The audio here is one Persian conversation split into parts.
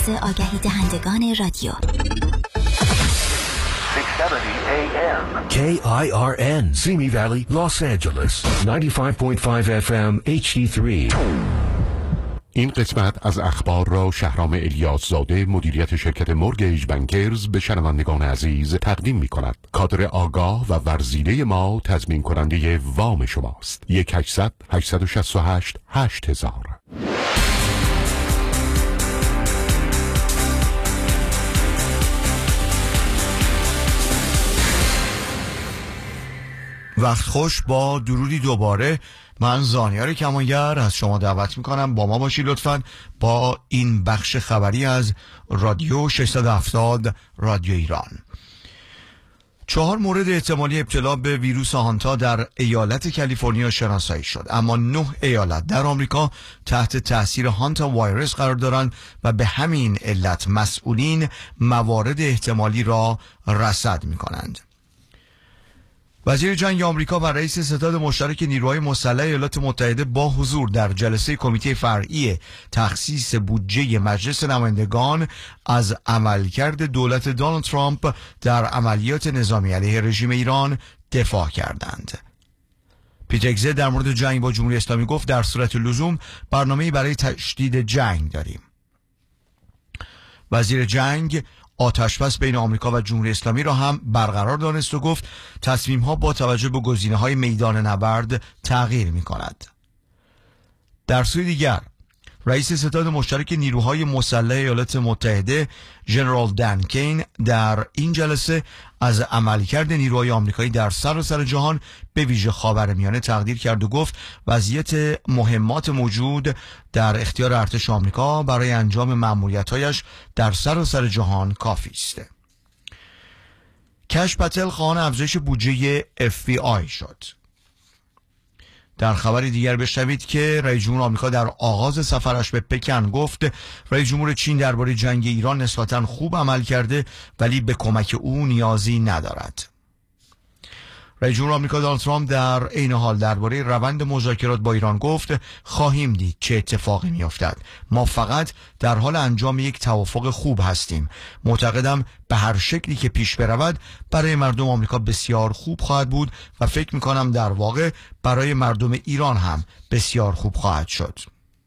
مرکز آگهی دهندگان رادیو. 670 AM. KIRN, Simi Valley, Los Angeles, 95.5 FM HD3. این قسمت از اخبار را شهرام الیاس-زاده مدیریت شرکت مورگیج بانکرز به شنوندگان عزیز تقدیم می کند. کادر آگاه و ورزیده ما تضمین کننده وام شماست. 1-800-868-8000. وقت خوش، با درودی دوباره. من زانیار کمانگر از شما دعوت میکنم با ما باشید لطفاً با این بخش خبری از رادیو 670 رادیو ایران. 4 مورد احتمالی ابتلا به ویروس هانتا در ایالت کالیفرنیا شناسایی شد، اما 9 ایالت در آمریکا تحت تاثیر هانتا ویروس قرار دارند و به همین علت مسئولین موارد احتمالی را رصد میکنند. وزیر جنگ آمریکا و رئیس ستاد مشترک نیروهای مسلح ایالات متحده با حضور در جلسه کمیته فرعی تخصیص بودجه مجلس نمایندگان از عملکرد دولت دونالد ترامپ در عملیات نظامی علیه رژیم ایران دفاع کردند. پیتگزه در مورد جنگ با جمهوری اسلامی گفت در صورت لزوم برنامه‌ای برای تشدید جنگ داریم. وزیر جنگ آتشبس بین آمریکا و جمهوری اسلامی را هم برقرار دانست و گفت تصمیم‌ها با توجه به گزینه‌های میدان نبرد تغییر می‌کند. در سوی دیگر رئیس ستاد مشترک نیروهای مسلح ایالات متحده ژنرال دان کین در این جلسه از عملکرد نیروهای آمریکایی در سراسر جهان به ویژه خاورمیانه تقدیر کرد و گفت وضعیت مهمات موجود در اختیار ارتش آمریکا برای انجام مأموریت‌هایش در سراسر جهان کافی است. کش پتل خواهان افزایش بودجه FBI شد. در خبر دیگر بشنوید که رئیس جمهور آمریکا در آغاز سفرش به پکن گفت رئیس جمهور چین درباره جنگ ایران نسبتاً خوب عمل کرده ولی به کمک او نیازی ندارد. رئیس جمهور آمریکا دونالد ترامپ در عین حال درباره روند مذاکرات با ایران گفت خواهیم دید چه اتفاقی میافتد. ما فقط در حال انجام یک توافق خوب هستیم. معتقدم به هر شکلی که پیش برود برای مردم آمریکا بسیار خوب خواهد بود و فکر میکنم در واقع برای مردم ایران هم بسیار خوب خواهد شد.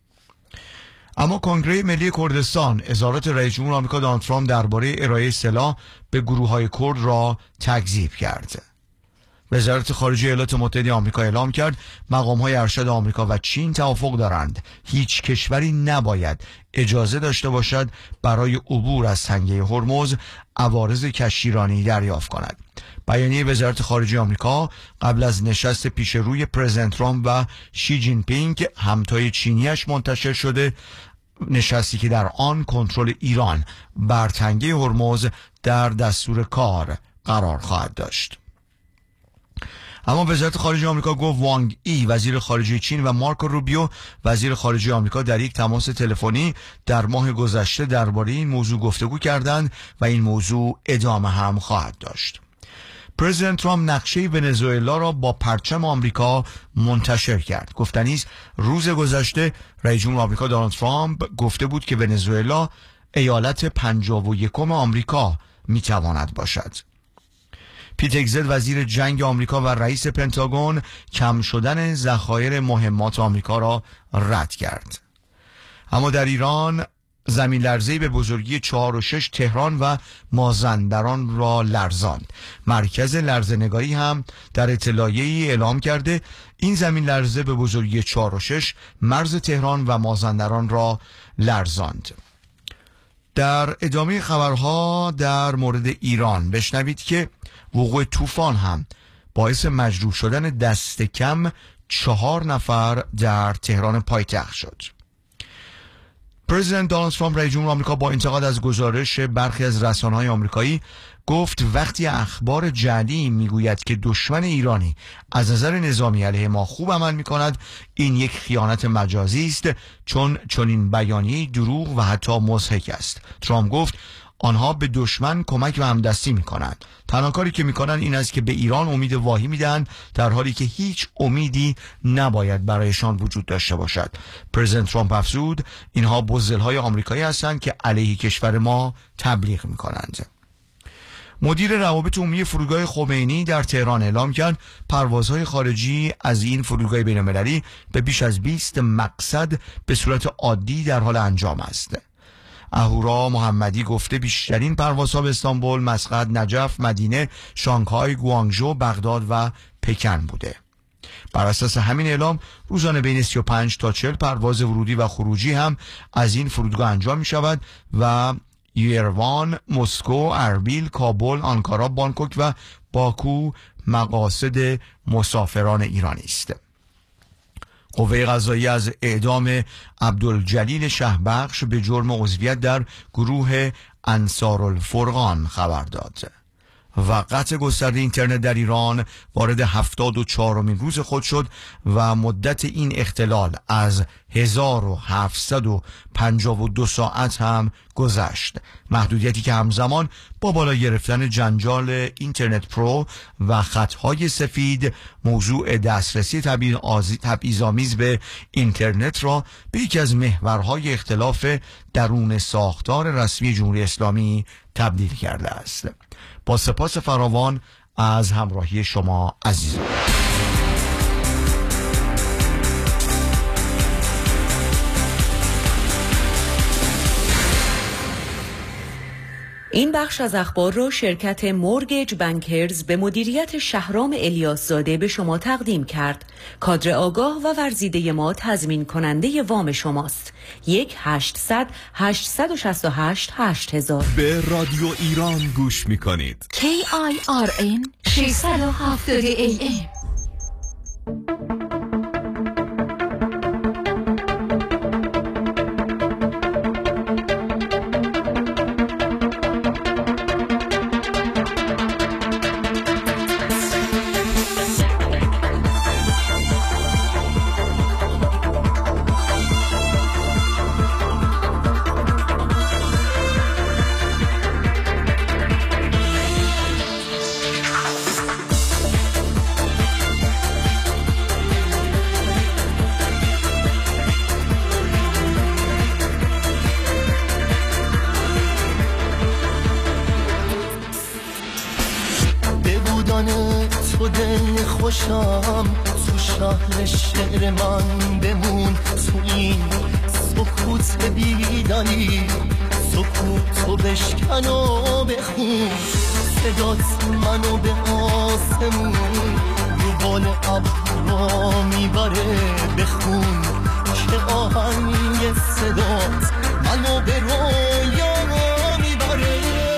اما کنگره ملی کردستان اظهارات رئیس جمهور آمریکا دونالد ترامپ درباره ارائه سلاح به گروه‌های کرد را تکذیب کرد. وزارت خارجه ایالات متحده آمریکا اعلام کرد مقام‌های ارشد آمریکا و چین توافق دارند هیچ کشوری نباید اجازه داشته باشد برای عبور از تنگه هرمز عوارض کشتیرانی دریافت کند. بیانیه وزارت خارجه آمریکا قبل از نشست پیش روی پرزیدنت ترامپ و شی جین پینگ همتای چینیش منتشر شده، نشستی که در آن کنترل ایران بر تنگه هرمز در دستور کار قرار خواهد داشت. اما وزارت خارجه آمریکا گفت وانگ ای وزیر خارجه چین و مارکو روبیو وزیر خارجه آمریکا در یک تماس تلفنی در ماه گذشته درباره این موضوع گفتگو کردند و این موضوع ادامه هم خواهد داشت. پرزیدنت ترامپ نقشه ونزوئلا را با پرچم آمریکا منتشر کرد. گفتنی است روز گذشته رئیس جمهور آمریکا دونالد ترامپ گفته بود که ونزوئلا ایالت 51 آمریکا میتواند باشد. پیتگزه وزیر جنگ آمریکا و رئیس پنتاگون کم شدن ذخایر مهمات آمریکا را رد کرد. اما در ایران زمین لرزه‌ای به بزرگی 4.6 تهران و مازندران را لرزاند. مرکز لرزه‌نگاری هم در اطلاعیه‌ای اعلام کرده این زمین لرزه به بزرگی 4.6 مرز تهران و مازندران را لرزاند. در ادامه خبرها در مورد ایران بشنوید که وقوع طوفان هم باعث مجروح شدن دست کم 4 نفر در تهران پایتخت شد. پرزیدنت دونالد ترامپ رئیس جمهور آمریکا با انتقاد از گزارش برخی از رسانه‌های آمریکایی گفت وقتی اخبار جعلی میگوید که دشمن ایرانی از نظر نظامی علیه ما خوب عمل میکند این یک خیانت مجازی است چون چنین بیانیه‌ای دروغ و حتی مضحک است. ترامپ گفت آنها به دشمن کمک و همدستی میکنند. تنها کاری که میکنند این است که به ایران امید واهی میدن، در حالی که هیچ امیدی نباید برایشان وجود داشته باشد. پرزیدنت ترامپ افزود اینها بزدل‌های آمریکایی هستند که علیه کشور ما تبلیغ میکنند. مدیر روابط عمومی فرودگاه خمینی در تهران اعلام کرد پروازهای خارجی از این فرودگاه بین‌المللی به بیش از 20 مقصد به صورت عادی در حال انجام است. اهورا محمدی گفته بیشترین پروازها به استانبول، مسقط، نجف، مدینه، شانگهای، گوانگژو، بغداد و پکن بوده. بر اساس همین اعلام روزانه بین 35 تا 40 پرواز ورودی و خروجی هم از این فرودگاه انجام می شود و یروان، مسکو، اربیل، کابل، آنکارا، بانکوک و باکو مقاصد مسافران ایرانی است. قوه قضاییه از اعدام عبدالجلیل شهبخش به جرم عضویت در گروه انصارالفرقان خبر داد. و قطع گسترده اینترنت در ایران وارد 74مین روز خود شد و مدت این اختلال از 1752 ساعت هم گذشت. محدودیتی که همزمان با بالا گرفتن جنجال اینترنت پرو و خطهای سفید موضوع دسترسی تبعیض‌آمیز به اینترنت را به یکی از محورهای اختلاف درون ساختار رسمی جمهوری اسلامی تبدیل کرده است. با سپاس فراوان از همراهی شما عزیزان. این بخش از اخبار را شرکت مورگیج بانکرز به مدیریت شهرام الیاس زاده به شما تقدیم کرد. کادر آگاه و ورزیده ما تضمین کننده وام شماست. 1-800-868-8000. به رادیو ایران گوش میکنید. KIRN 670 AM. تو شهر شعر من بمون، تو این سکوت بیداری، سکوتو بشکن و بخون، صدات منو به آسمون رو بال ابرا میبره. بخون که آهنگ صدات منو به رویا میبره.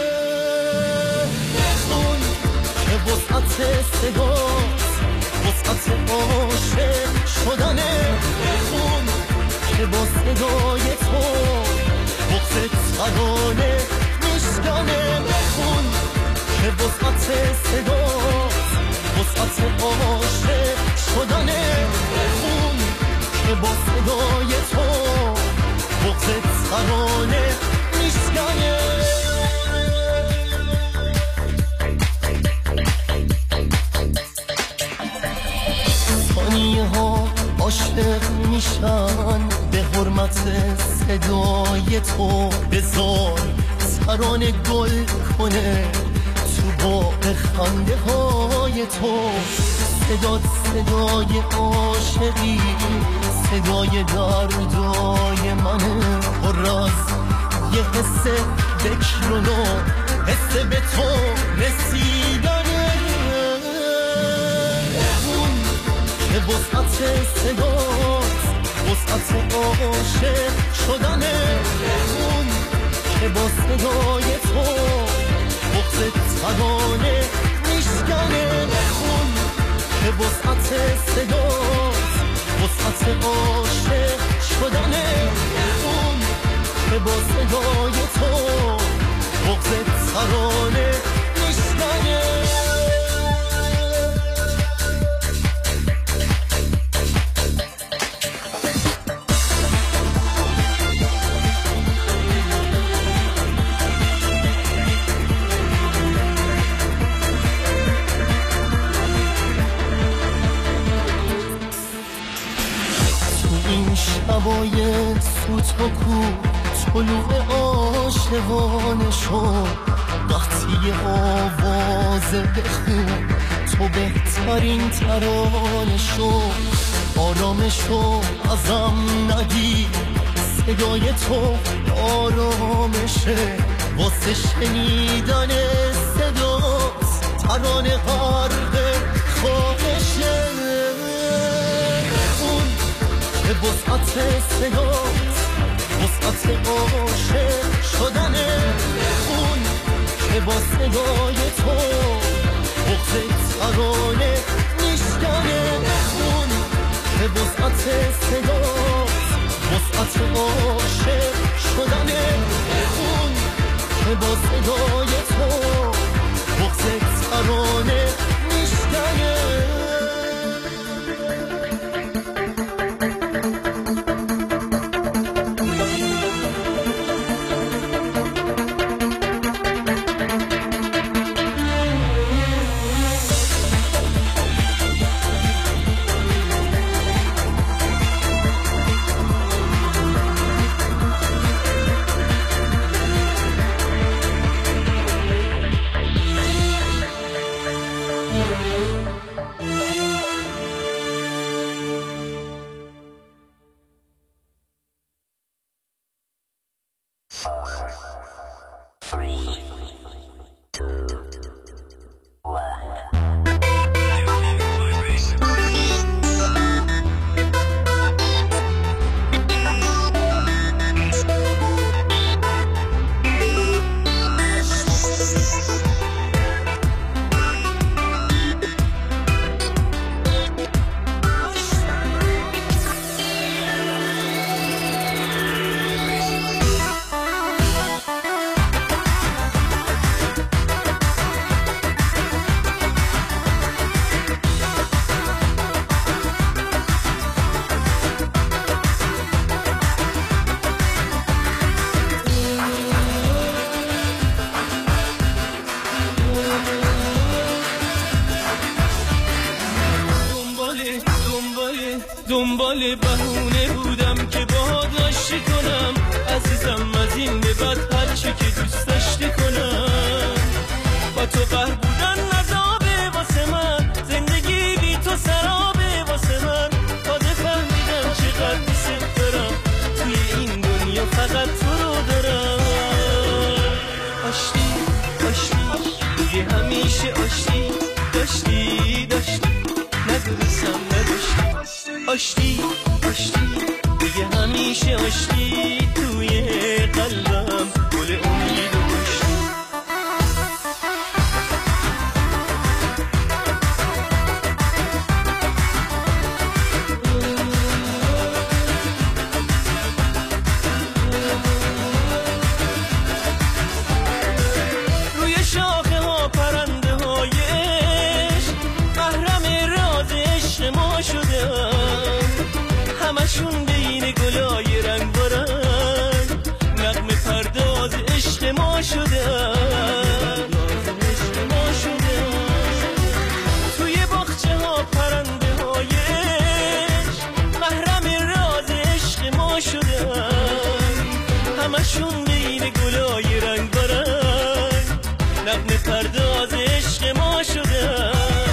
بخون که وسعت صدات وسعت عاشق شدنه. بخون که با صدای تو بغض ترانه میشکنه. بخون که وسعت صدات وسعت عاشق شدنه. بخون که با صدای تو بغض ترانه میشکنه. عاشق میشن به حرمت صدای تو. بذار ترانه گل کنه تو باغ خنده های تو. صدات صدای عاشقی، صدای دردای منه. پر از یه حس بکر و نو، حس به تو رسیدنه. به وسعت صدات وسعت عاشق شدنه. بخون که با صدای تو بغض ترانه میشکنه. بخون که وسعت صدات وسعت عاشق شدنه. بخون که با صدای تو بغض ترانه میشکنه. تو کو طلوع عاشقانه شد وقتی آواز بخون تو بهترین ترانه شد آرامشو ازم نگیر صدای تو آرامشه واسه شنیدن صدات ترانه غرق خواهشه اون که وسعت صدات وسعت عاشق شدنه اون که با صدای تو بغض ترانه میشکنه اون که وسعت صدات وسعت عاشق شدنه اون که با صدای تو بغض ترانه میشکنه دنبال بهونه بودم که باهات آشتی کنم عزیزم از این به بعد هر چی که دوست داشتی کنم با تو قهر بودن عذابه واسه من زندگی بی تو سرابه واسه من تازه فهمیدم چقدر دوست دارم توی این دنیا فقط تو رو دارم آشتی آشتی دیگه همیشه آشتی داشتی نگو دوستم نداشتی آشتی آشتی دیگه همیشه آشتی توی قلبم گل امید و کشتی روی شاخه ها پرنده های عشق محرم راز عشق ما شده همشون بین گلای رنگ برنگ نغمه پرداز عشق ما شده توی باغچه ها پرنده های عشق محرم راز عشق ما شده همشون بین گلای رنگ برنگ نغمه پرداز عشق ما شده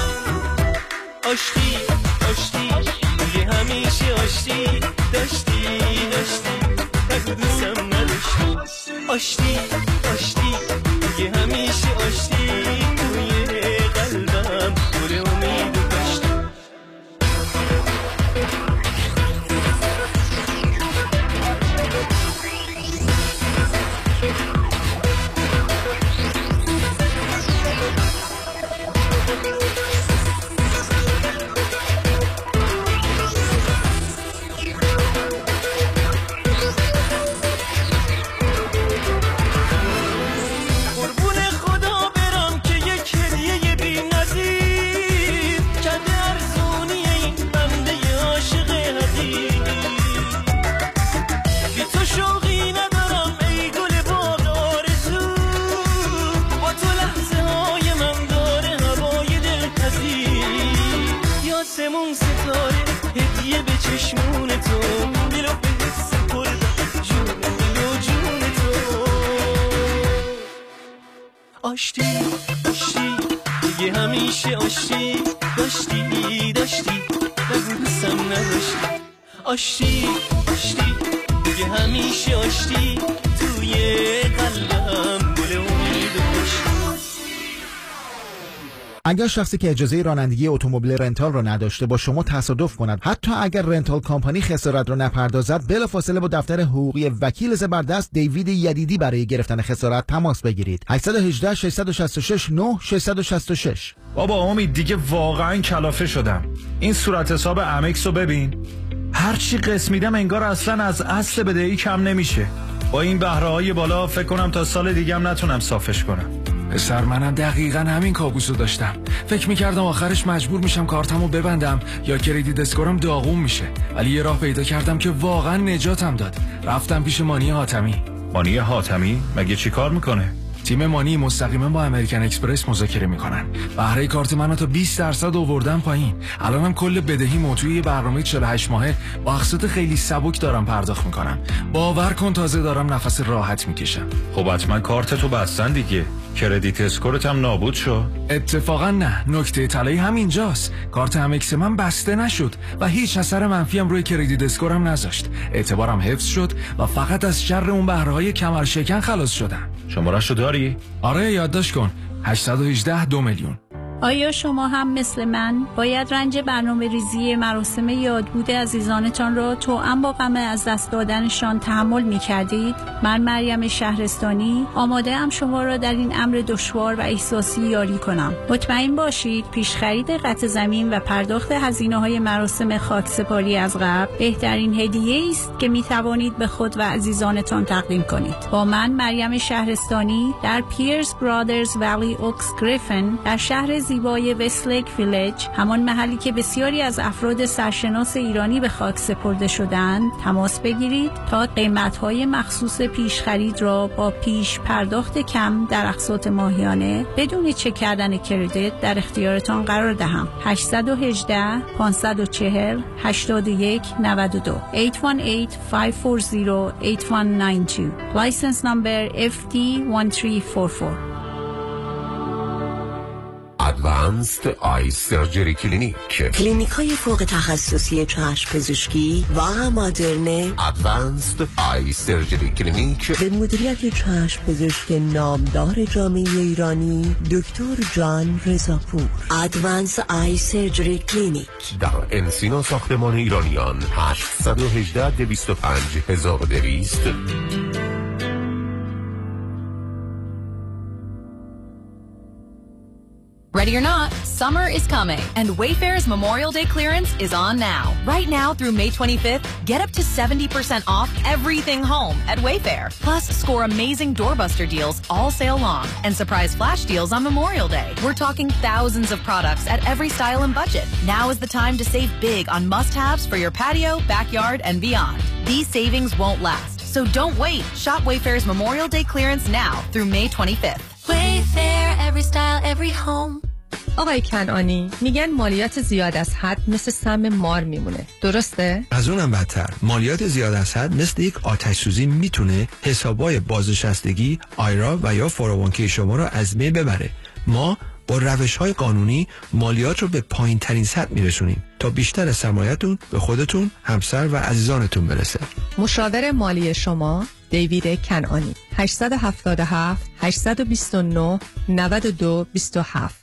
آشتی آشتی دیگه همیشه آشتی داشتی نگو دوستم نداشتی آشتی آشتی دیگه همیشه آشتی توی قلبم گل امید و کاشتی شوقی ندارم ای گل باغ آشتی داشتی دیگه همیشه آشتی داشتی نگو دوستم نداشتی آشتی دیگه همیشه آشتی توی قلبم گل امید داشتی. اگر شخصی که اجازه رانندگی اتومبیل رنتال را نداشته با شما تصادف کند، حتی اگر رنتال کمپانی خسارت را نپردازد، بلافاصله با دفتر حقوقی وکیل زبردست دیوید یدیدی برای گرفتن خسارت تماس بگیرید. 818 666 9666. بابا امید دیگه واقعا کلافه شدم. این صورت حساب امکس رو ببین، هر چی قسط میدم انگار اصلا از اصل بدهی کم نمیشه. با این بهره‌های بالا فکر کنم تا سال دیگه هم نتونم صافش کنم. پسر منم دقیقاً همین کابوسو داشتم. فکر میکردم آخرش مجبور میشم کارتمو ببندم یا کریدیت اسکورم داغون میشه، ولی یه راه پیدا کردم که واقعا نجاتم داد. رفتم پیش مانی حاتمی. مانی حاتمی مگه چی کار میکنه؟ تیم مانی مستقیما با امریکن اکسپرس مذاکره میکنن. بهره کارت منو تا 20% آوردن پایین. الانم کل بدهی موتوی برنامه 48 ماهه با اقساط خیلی سبک دارم پرداخت میکنم. باور کن تازه دارم نفس راحت میکشم. خب حتما کارتتو بستن دیگه. کردیت اسکورت هم نابود شو؟ اتفاقا نه، نکته طلایی همینجاست. کارت امکس من بسته نشد و هیچ اثر منفی هم روی کردیت اسکورم نذاشت. اعتبارم حفظ شد و فقط از شر اون بهره‌های کمر شکن خلاص شدم. شماره‌شو داری؟ آره یادداشت کن. 818 2 میلیون. آیا شما هم مثل من باید رنج برنامه ریزی مراسم یادبود عزیزانتان را توأم با غم از دست دادنشان تحمل می کردید؟ من مریم شهرستانی آماده ام شما را در این امر دشوار و احساسی یاری کنم. مطمئن باشید پیش خرید قطع زمین و پرداخت هزینه‌های مراسم خاکسپاری از قبل بهترین هدیه است که می توانید به خود و عزیزانتان تقدیم کنید. با من مریم شهرستانی در پیرز برادرز ولی اوکس گریفن در شهر زیبای وستلیک ویلج، همان محلی که بسیاری از افراد سرشناس ایرانی به خاک سپرده شدند، تماس بگیرید تا قیمت‌های مخصوص پیش خرید را با پیش پرداخت کم در اقساط ماهیانه بدون چک کردن کردیت در اختیارتان قرار دهم. 818 540 81 92 818-540-8192 License number FD1344. ادوانسد آی سرجری کلینیک، کلینیک های فوق تخصصی چشم پزشکی و مدرن. ادوانسد آی سرجری کلینیک به مدیریت چشم پزشک نامدار جامعه ایرانی دکتر جان رضاپور. ادوانسد آی سرجری کلینیک در انسینا ساختمان ایرانیان 818 205 1200. Ready or not, summer is coming, and Wayfair's Memorial Day clearance is on now. Right now through May 25th, get up to 70% off everything home at Wayfair. Plus, score amazing doorbuster deals all sale long and surprise flash deals on Memorial Day. We're talking thousands of products at every style and budget. Now is the time to save big on must-haves for your patio, backyard, and beyond. These savings won't last, so don't wait. Shop Wayfair's Memorial Day clearance now through May 25th. Wayfair, every style, every home. آقای کنعانی، میگن مالیات زیاد از حد مثل سم مار میمونه، درسته؟ از اونم بدتر، مالیات زیاد از حد مثل یک آتش سوزی میتونه حسابای بازنشستگی، آیرا و یا 401k شما رو از بین ببره. ما با روش‌های قانونی مالیات رو به پایین‌ترین سطح میرسونیم تا بیشتر سرمایه‌تون به خودتون، همسر و عزیزانتون برسه. مشاور مالی شما دیوید کنعانی. 877 829 9227.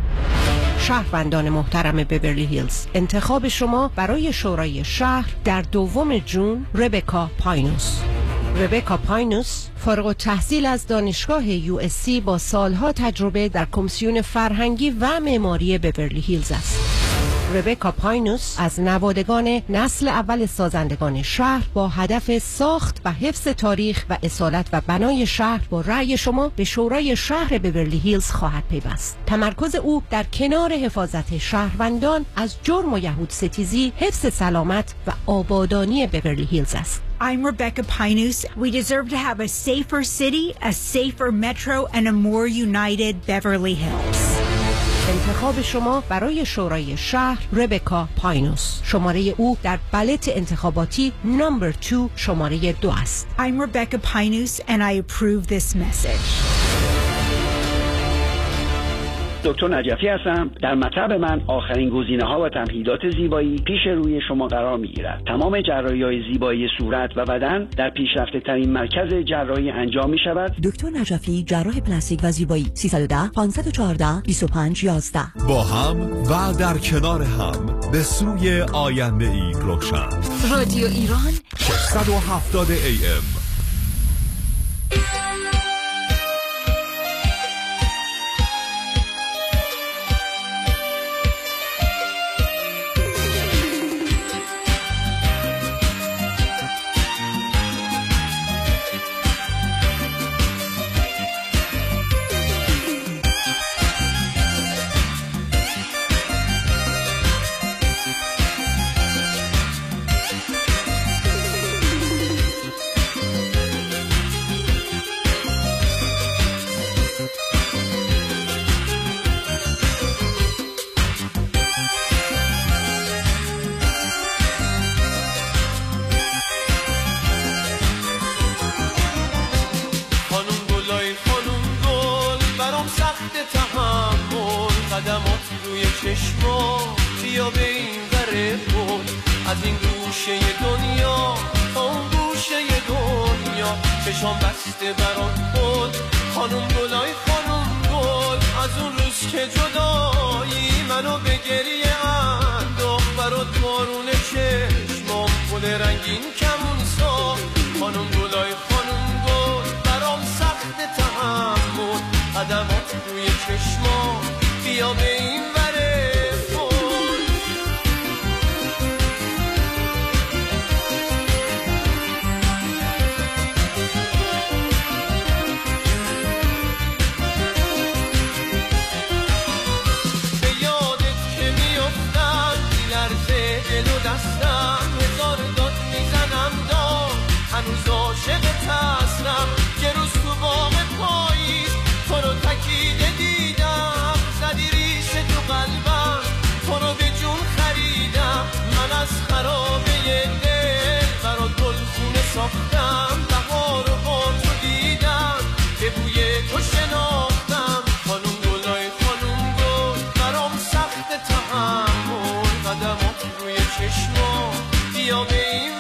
شهروندان محترم بیورلی هیلز، انتخاب شما برای شورای شهر در 2 جون ربکا پاینوس. ربکا پاینوس فارغ التحصیل از دانشگاه USC با سالها تجربه در کمیسیون فرهنگی و معماری بیورلی هیلز است. ربکا پاینوس از نوادگان نسل اول سازندگان شهر با هدف ساخت و حفظ تاریخ و اصالت و بنای شهر با رأی شما به شورای شهر بیورلی هیلز خواهد پیوست. تمرکز او در کنار حفاظت شهروندان از جرم و یهود ستیزی، حفظ سلامت و آبادانی بیورلی هیلز است. I'm Rebecca Pinus. We deserve to have a safer city, a safer metro, and a more united Beverly Hills. انتخاب شما برای شورای شهر ربکا پاینوس. شماره او در بالت انتخاباتی نمبر 2 شماره 2 است. I'm Rebecca Pinus and I approve this message. دکتر نجفی هستم. در مطب من آخرین گزینه‌ها و تمهیدات زیبایی پیش روی شما قرار می‌گیرد. تمام جراحی‌های زیبایی صورت و بدن در پیشرفته‌ترین مرکز جراحی انجام می‌شود. دکتر نجفی جراح پلاستیک و زیبایی 310 514 2511. با هم و در کنار هم به سوی آینده ای روشن. رادیو ایران 670 AM. چشام بسته برات بود خانم گلای خانم گل از اون روز که جدایی منو به گریه انداخت برات بارون چشمام گل رنگین کمون ساخت خانم گلای خانم گل برام سخت تحمل قدمات روی چشمام بیا به این وره یه روز تو باغ پاییز تو رو تکیده دیدم زدی ریش تو قلبم تو رو به جون خریدم من از خرابه دل برات گلخونه ساختم بهار رو با تو دیدم به بوی تو شناختم خانم گلای خانم گل برام سخت تحمل قدمات روی چشمام بیا به این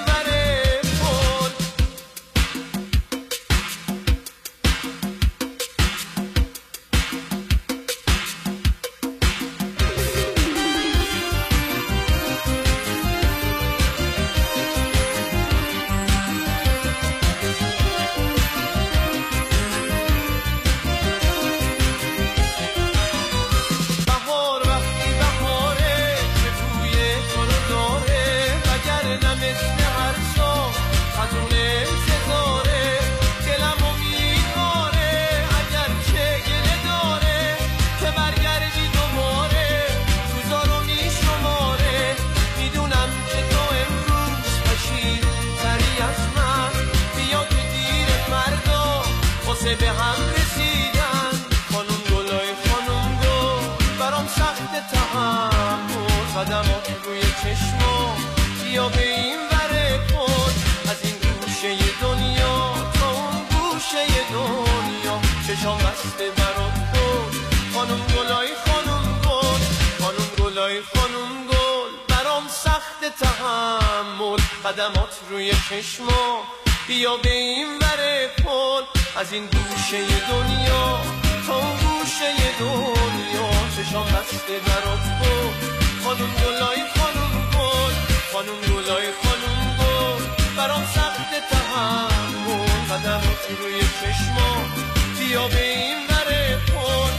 به هم رسیدن خانم گلای خانم گل برام سخت تحمل قدمات روی چشمام بیا به این وره پل از این گوشه دنیا تا اون گوشه دنیا چشام بسته برات بود خانم گلای خانم گل خانم گلای خانم گل برام سخت تحمل قدمات روی چشمام بیا به این وره پل از این گوشه دنیا تا اون گوشه دنیا چشام بسته برات بود خانم گلای خانم گل خانم گلای خانم گل برام سخت تحمل قدمات روی چشمام بیا به این وره پل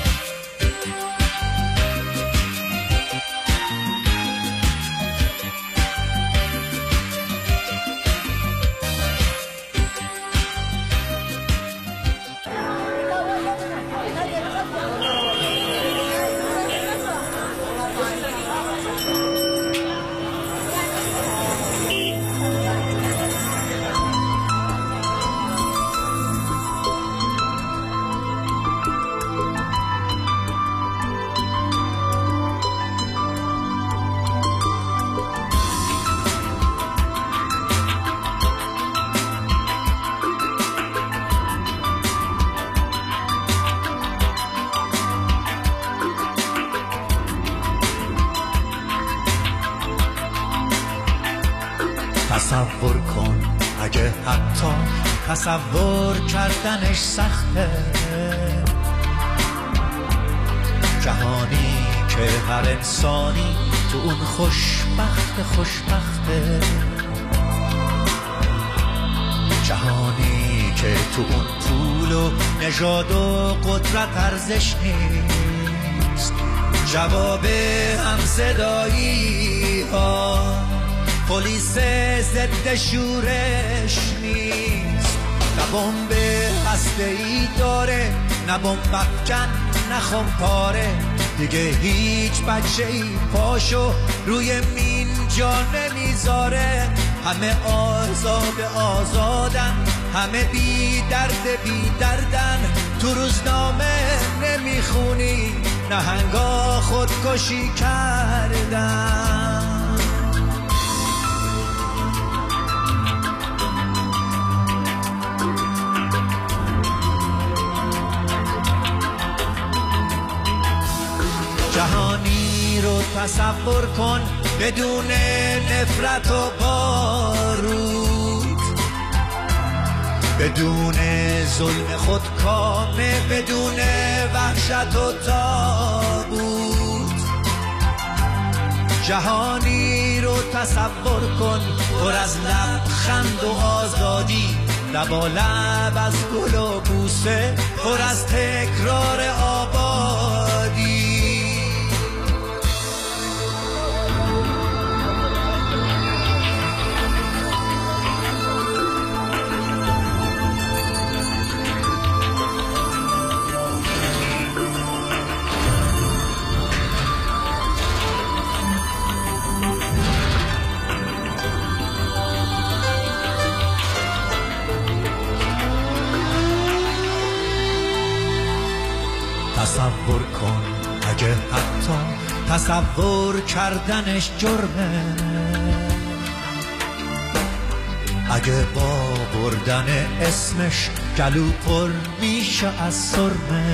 تصور کن اگه حتی تصور کردنش سخته، جهانی که هر انسانی تو اون خوشبخته، جهانی که تو اون پول و نژاد و قدرت ارزش نیست، جواب همصدایی ها پلیس ضد شورش نیست، نه بمب هسته‌ای داره، نه بمب افکن، نه خمپاره، دیگه هیچ بچه‌ای پاشو روی مین جا نمیذاره، همه آزادن، همه بی دردن، تو روزنامه نمیخونی نهنگا خودکشی کردن. جهانی رو تصور کن بدون نفرت و بارود، بدون ظلم خودکامه، بدون وحشت و تابوت، جهانی رو تصور کن پر از لبخند و آزادی، لبالب از گل و بوسه، پر از تکرار آبادی. تصور کن اگه حتی تصور کردنش جرمه، اگه با بردن اسمش گلو پر میشه از سرمه،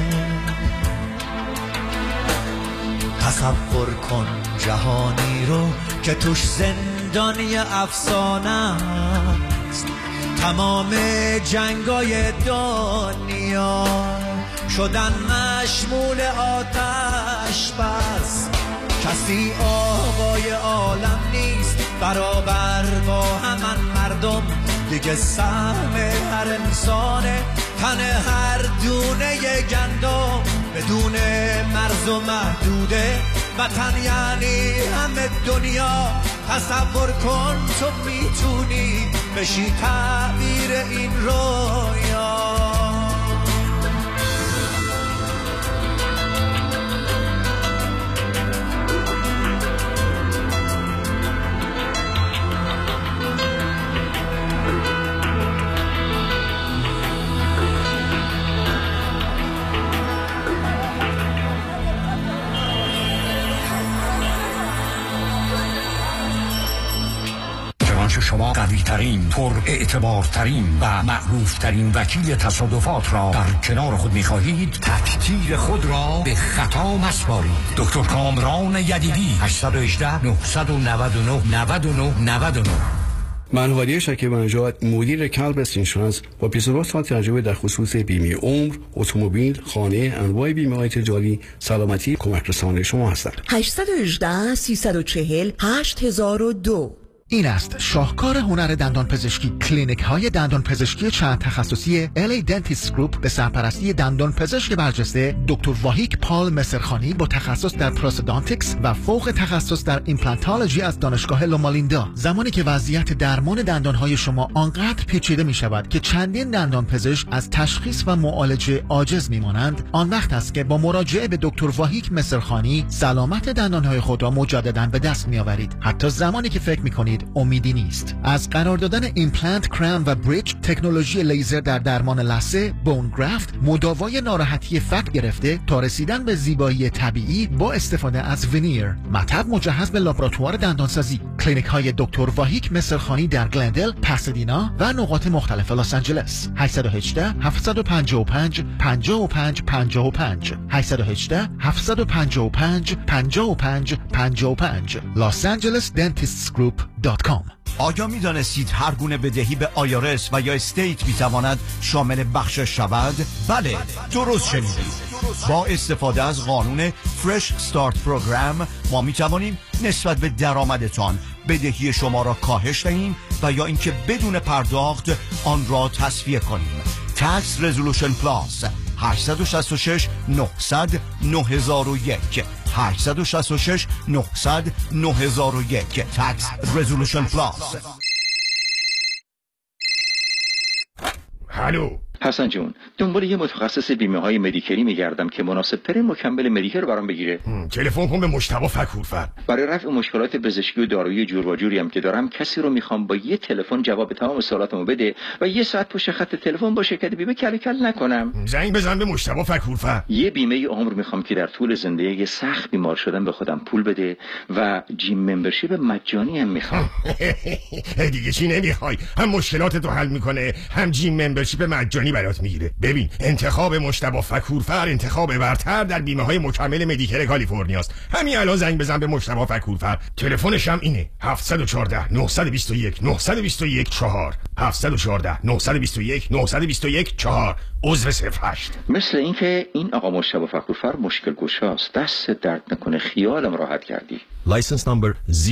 تصور کن جهانی رو که توش زندانی افسانه است، تمام جنگای دنیا شدن مشمول آتش بس، کسی آقای عالم نیست برابر با همان مردم، دیگه سهم هر انسانه تن هر دونه گندم، بدون مرز و محدوده وطن یعنی همه دنیا، تصور کن تو میتونی بشی تعبیر این رویا. شما قوی ترین، پر اعتبار ترین و معروف ترین وکیل تصادفات را در کنار خود می خواهید، تکتیر خود را به خطا مسپارید. دکتر کامران یدیدی 818 999 99 99. من هادی شکیب نژاد، مدیر کلبس اینشورنس، با 22 سال تجربه در خصوص بیمه عمر، اتومبیل، خانه، انواع بیمه‌های تجاری، سلامتی کمک رساننده شما هستم. 818 340 8002. این است شاهکار هنر دندان پزشکی. کلینیک های دندان پزشکی چند تخصصی LA Dentist Group به سرپرستی دندان پزشک برجسته دکتر واهیک پال مسرخانی با تخصص در پروستودانتیکس و فوق تخصص در ایمپلانتولوژی از دانشگاه لومالیندا. زمانی که وضعیت درمان دندان های شما آنقدر پیچیده می شود که چندین دندان پزشک از تشخیص و معالجه عاجز می مانند، آن وقت است که با مراجعه به دکتر واهیک مسرخانی سلامت دندان های خود را مجددا به دست می آورید، حتی زمانی که فکر می کنید امیدی نیست. از قرار دادن ایمپلنت، کرام و بریج، تکنولوژی لیزر در درمان لثه، بون گرافت، مداوای ناراحتی فک گرفته تا رسیدن به زیبایی طبیعی با استفاده از ونیر، مطب مجهز به لابراتوار دندانسازی. کلینیک های دکتر واهیک مسرخانی در گلندل، پاسادینا و نقاط مختلف لس آنجلس. 818 755 55 55 818 755 55 55 losangelesdentistsgroup.com. آیا می دانستید هر گونه بدهی به آیارس و یا استیت می تواند شامل بخشش شود؟ بله، درست شنیدید. با استفاده از قانون فرش استارت پروگرام ما می توانیم نسبت به درآمدتان بدهی شما را کاهش دهیم و یا اینکه بدون پرداخت آن را تصفیه کنیم. Tax Resolution Plus 866 900 9001 866 900 9001 Tax Resolution Plus. الو حسن جون، دنبال یه متخصص بیمه های مدیکری میگردم که مناسب ترین مکمل مدیکر رو برام بگیره. تلفن کن به مجتبی فکورفر. برای رفع مشکلات پزشکی و دارویی جور و جوری هم که دارم کسی رو میخوام با یه تلفن جواب تمام سوالاتمو بده و یه ساعت پشت خط تلفن با شرکت بیمه کل کل نکنم. زنگ بزن به مجتبی فکورفر. یه بیمه عمر میخوام که در طول زندگی سخت بیمار شدم به خودم پول بده و جیم ممبرشیپ مجانی هم میخوام. دیگه چی نمیخوای؟ هم مشکلاتتو حل میکنه، هم جیم ممبرشیپ مجانی برات میگیره. ببین، انتخاب مجتبی فکورفر انتخاب برتر در بیمه های مکمل مدیکر کالیفرنیاست. همین الان زنگ بزن به مجتبی فکورفر. تلفنش هم اینه: 714 921 921 4 714 921 921 4 عضو 08. مثل اینکه این آقا مجتبی فکورفر مشکل گشاست. دست درد نکنه، خیالم راحت کردی. License number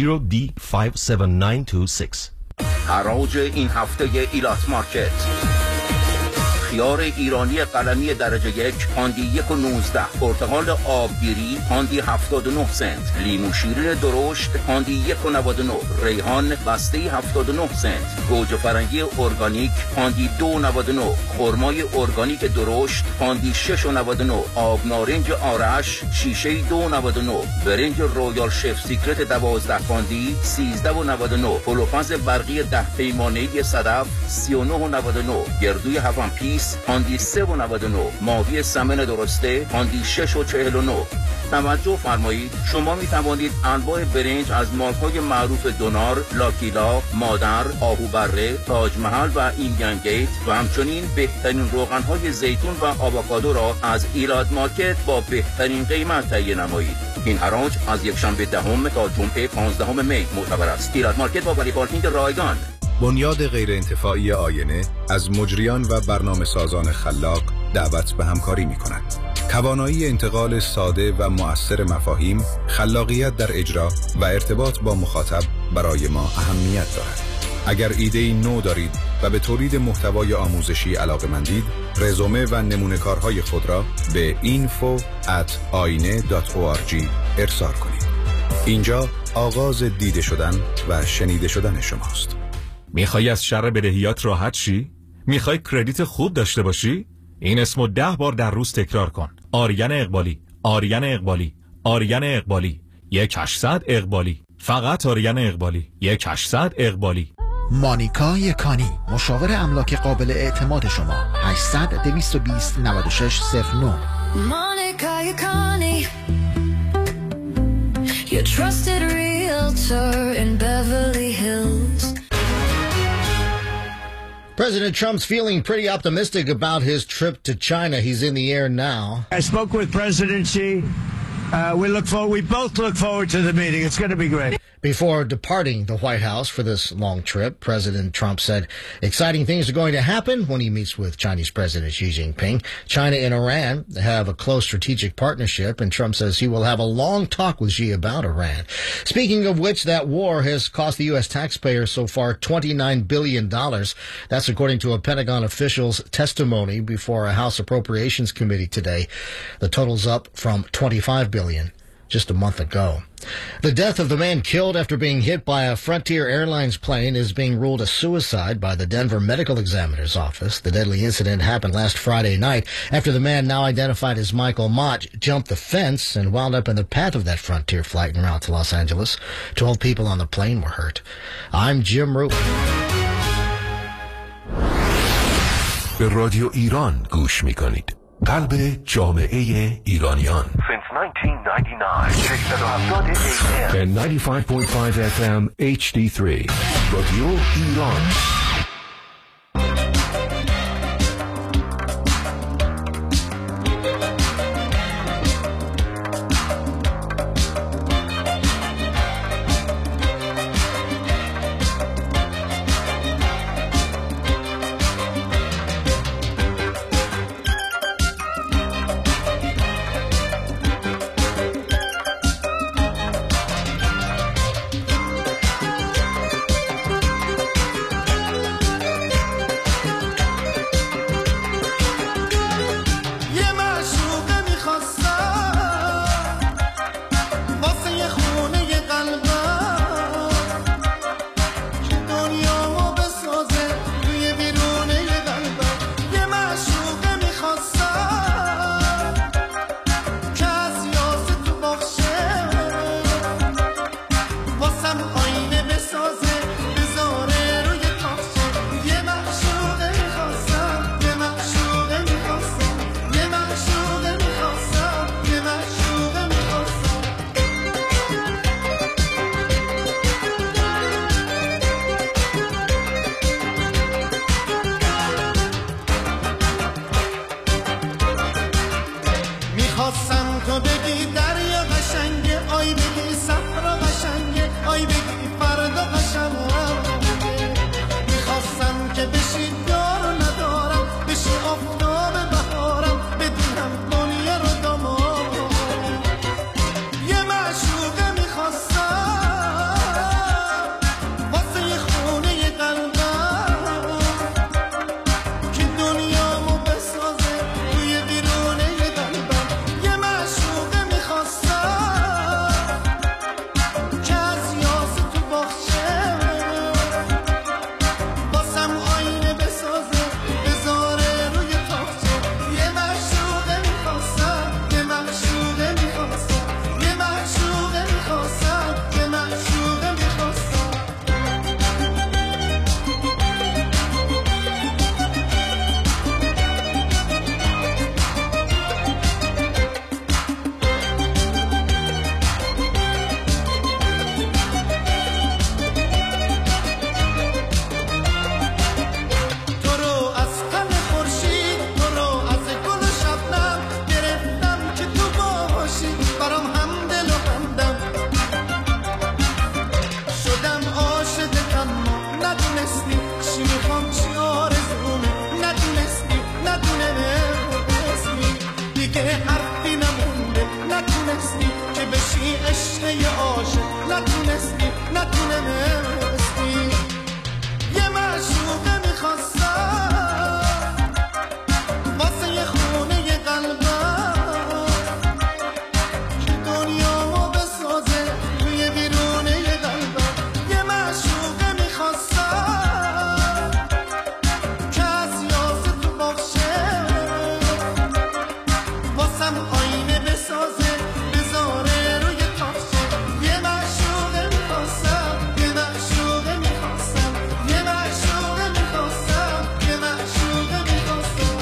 0D579226. حراج این هفته ایلات مارکت. خیار ایرانی قلمی درجه 1 پاندی 1 و 19، پرتقال آبگیری پاندی 79 سنت، لیمو شیرین درشت پاندی 1 و 99، ریحان بسته 79 سنت، گوجه فرنگی ارگانیک پاندی 2 و 99، خرمای ارگانیک درشت پاندی 6 و 99، آب نارنج آرش شیشه 2 و 99، برنج رویال شف سیکرت 12 پاندی 13 و 99، پلوپز برقی 10 پیمانه‌ای صدف 39 و 99، گردوی هفن پیس پاندی 3 و 99، ماهی سمن درسته پاندی 6 و 49. توجه فرمایید، شما می توانید انواع برنج از مارک‌های معروف دونار، لاکیلا، مادر، آهو بره، تاج محل و ایندیان گیت و همچنین بهترین روغن‌های زیتون و آووکادو را از ایلات مارکت با بهترین قیمت تهیه نمایید. این حراج از یکشنبه 10 تا جمعه 15 می معتبر است. ایلات مارکت با ولی پارکینگ رایگان. بنیاد غیرانتفاعی آینه از مجریان و برنامه سازان خلاق دعوت به همکاری می کند. توانایی انتقال ساده و مؤثر مفاهیم، خلاقیت در اجرا و ارتباط با مخاطب برای ما اهمیت دارد. اگر ایده‌ای نو دارید و به تولید محتوای آموزشی علاقه‌مندید، رزومه و نمونه کارهای خود را به info@aine.org ارسال کنید. اینجا آغاز دیده شدن و شنیده شدن شماست. میخوای از شر بدهیات راحت شی؟ میخوای کردیت خوب داشته باشی؟ این اسمو 10 بار در روز تکرار کن. آریان اقبالی، آریان اقبالی، آریان اقبالی، 1-800 اقبالی، فقط آریان اقبالی، 1-800 اقبالی. مانیکا یکانی، مشاور املاک قابل اعتماد شما. 800-220-9609. Monica Yukani, your trusted realtor in Beverly Hills. President Trump's feeling pretty optimistic about his trip to China. He's in the air now. I spoke with President Xi. We both look forward to the meeting. It's going to be great. Before departing the White House for this long trip, President Trump said exciting things are going to happen when he meets with Chinese President Xi Jinping. China and Iran have a close strategic partnership, and Trump says he will have a long talk with Xi about Iran. Speaking of which, that war has cost the U.S. taxpayers so far $29 billion. That's according to a Pentagon official's testimony before a House Appropriations Committee today. The total's up from $25 billion just a month ago. The death of the man killed after being hit by a Frontier Airlines plane is being ruled a suicide by the Denver Medical Examiner's Office. The deadly incident happened last Friday night after the man, now identified as Michael Mott, jumped the fence and wound up in the path of that Frontier flight en route to Los Angeles. 12 people on the plane were hurt. I'm Jim Root. به رادیو ایران گوش می‌کنید. قلب جامعه ایرانیان. Since 1999, 670 AM and 95.5 FM HD3. رادیو ایران. میخواستم تو بگی دریا قشنگه، آی بگی صحرا قشنگه، آی بگی فردا قشنگه. میخواستم که بشی دار و ندارم، بشی آفتاب بهارم، بدونم دنیا رو دامارم. یه معشوقه میخواستم واسه یه خونه یه قلبم که دنیامو بسازه توی بیرونه یه قلبم. یه معشوقه میخواستم که از یاس تو باخشه واسم آینه بسازه بذاره روی تاخچه. یه معشوقه میخواستم، یه معشوقه میخواستم، یه معشوقه میخواستم، یه معشوقه میخواستم. تو رو از تن خورشید، تو رو از گل و شبنم گرفتم که تو باشی برام همدل و همدم. شدم عاشقتم، ندونستی چی میخوام چی آرزومه، ندونستی ندونستی دیگه حرفی نمونده، نتونستی که بشی عشق یه عاشق، نتونستی یه معشوقه میخواستم واسه یه خونه یه قلبم که دنیامو بسازه توی بیرونه یه قلبم. یه معشوقه میخواستم که از یاس تو باخشه واسم آینه بسازه بذاره روی تاخچه. یه معشوقه میخواستم، یه معشوقه میخواستم، یه معشوقه میخواستم، یه معشوقه میخواستم.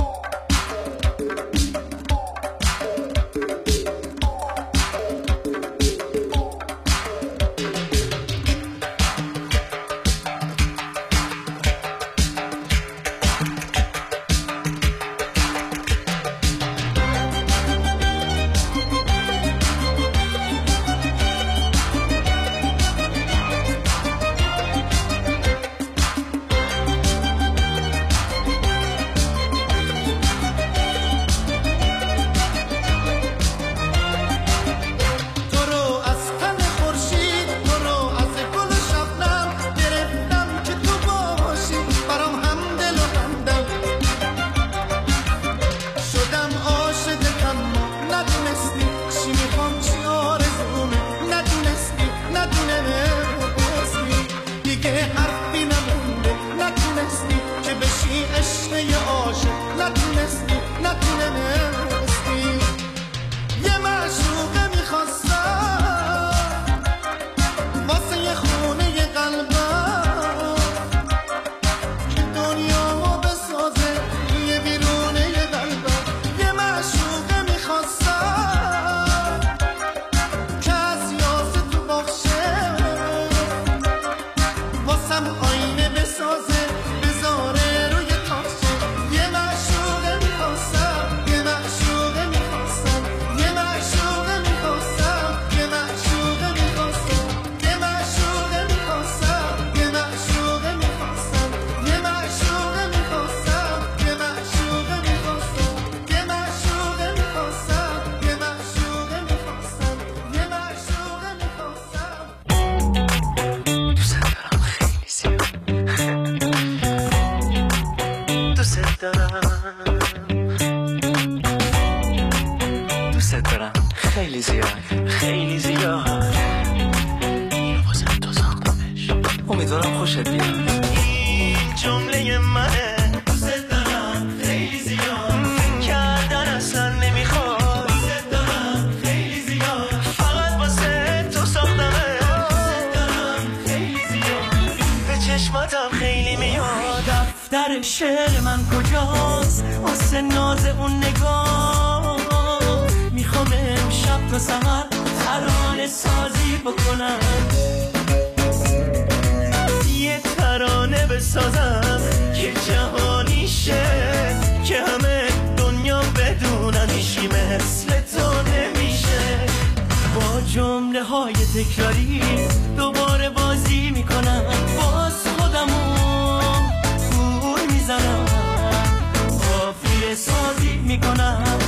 تو رو از تن خورشید، تو رو از گل و شبنم گرفتم که تو باشی برام همدل و همدم. شدم عاشقتم، ندونستی چی میخوام چی آرزومه، ندونستی دیگه حرفی نمونده، نتونستی که بشی عشق یه عاشق، نتونستی یه معشوقه میخواستم واسه یه خونه یه قلبم که دنیامو بسازه توی بیرونه یه قلبم. یه معشوقه میخواستم که از یاس تو باخشه واسم آینه بسازه بذاره روی تاخچه. یه معشوقه میخواستم، یه معشوقه میخواستم، یه معشوقه میخواستم، یه معشوقه میخواستم، یه معشوقه میخواستم، یه معشوقه میخواستم، یه معشوقه میخواستم، یه معشوقه میخواستم، یه معشوقه میخواستم، یه معشوقه میخواستم، یه معشوقه میخواستم. دوست دارم خیلی زیاد، خیلی زیاد. واسه تو ساختمش، امیدوارم خوشت بیاد. این جمله منه، دوست دارم خیلی زیاد. فکر کردن اصلا نمیخواد، دوست دارم خیلی زیاد. فقط واسه تو ساختمش، دوست دارم خیلی زیاد. به چشماتم خیلی میاد. دفتر شعر من کجاست واسه ناز اون نگاه؟ میخوام امشب تا سحر ترانه سازی بکنم، یه ترانه بسازم که جهانی شه، که همه دنیا بدونن هیچی مثل تکراری دوباره بازی میکنم، باز خودمو گول میزنم، قافیه سازی میکنم،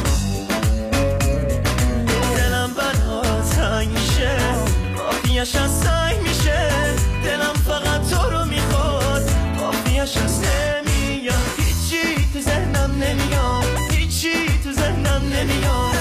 دلم برات تنگ میشه، قافیه‌اش از سنگ میشه، دلم فقط تو رو میخواد، قافیه‌اش از نمیاد، هیچی تو ذهنم نمیاد، هیچی تو ذهنم نمیاد.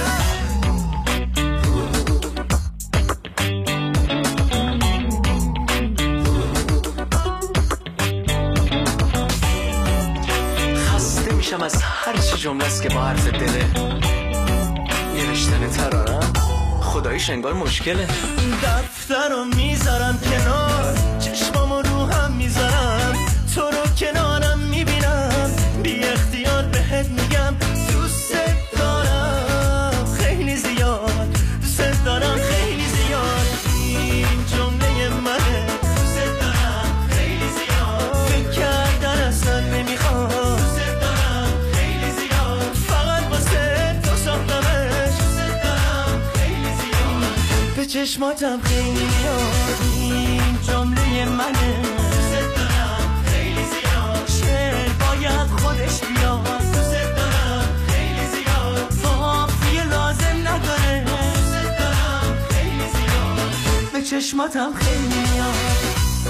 خسته میشم از هر چی جمله است که با حرف دله نوشتن ترانم، خداییش انگار مشکله. دفتر رو میذارم کنار، چشمامو رو هم میذارم، تو رو کنارم میبینم، بی اختیار بهت میگم دوست دارم خیلی زیاد، دوست دارم خیلی زیاد، این جمله منه، دوست دارم خیلی زیاد، فکر کردن اصلا نمیخوام، دوست دارم خیلی زیاد، فقط واسه تو ساختمش، دوست دارم خیلی زیاد، به چشماتم خیلی میاد، این جمله منه، دوست دارم خیلی زیاد، شعر باید خودش بیاد، دوست دارم خیلی زیاد، قافیه لازم نداره، دوست دارم خیلی زیاد، به چشماتم خیلی میاد.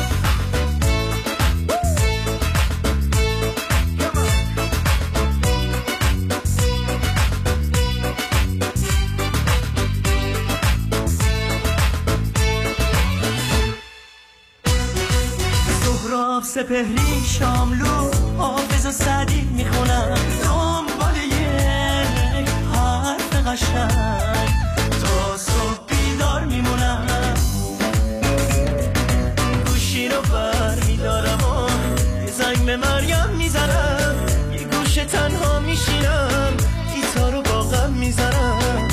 سپهری شاملو حافظ و سعدی میخونم، دنبال یک حرف قشنگ تا صبح بیدار میمونم، گوشی رو بر میدارم و یه زنگ به مریم میزنم، یه گوشه تنها میشینم، گیتار رو با غم میزنم،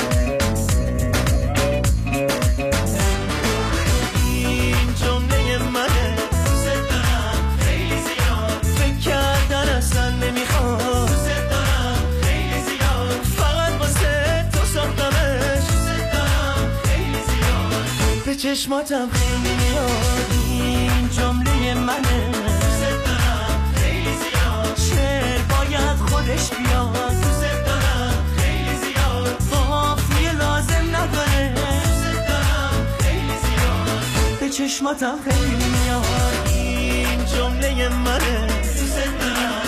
این جمله منه، نمیخوام، دوست دارم خیلی زیاد، فقط واسه تو ساختمش، دوست دارم خیلی زیاد، به چشماتم خیلی میاد، این جمله منه، دوست دارم خیلی زیاد، شعر باید خودش بیاد، دوست دارم خیلی زیاد، قافیه لازم نداره، دوست دارم خیلی زیاد، به چشماتم خیلی میاد، این جمله منه، دوست دارم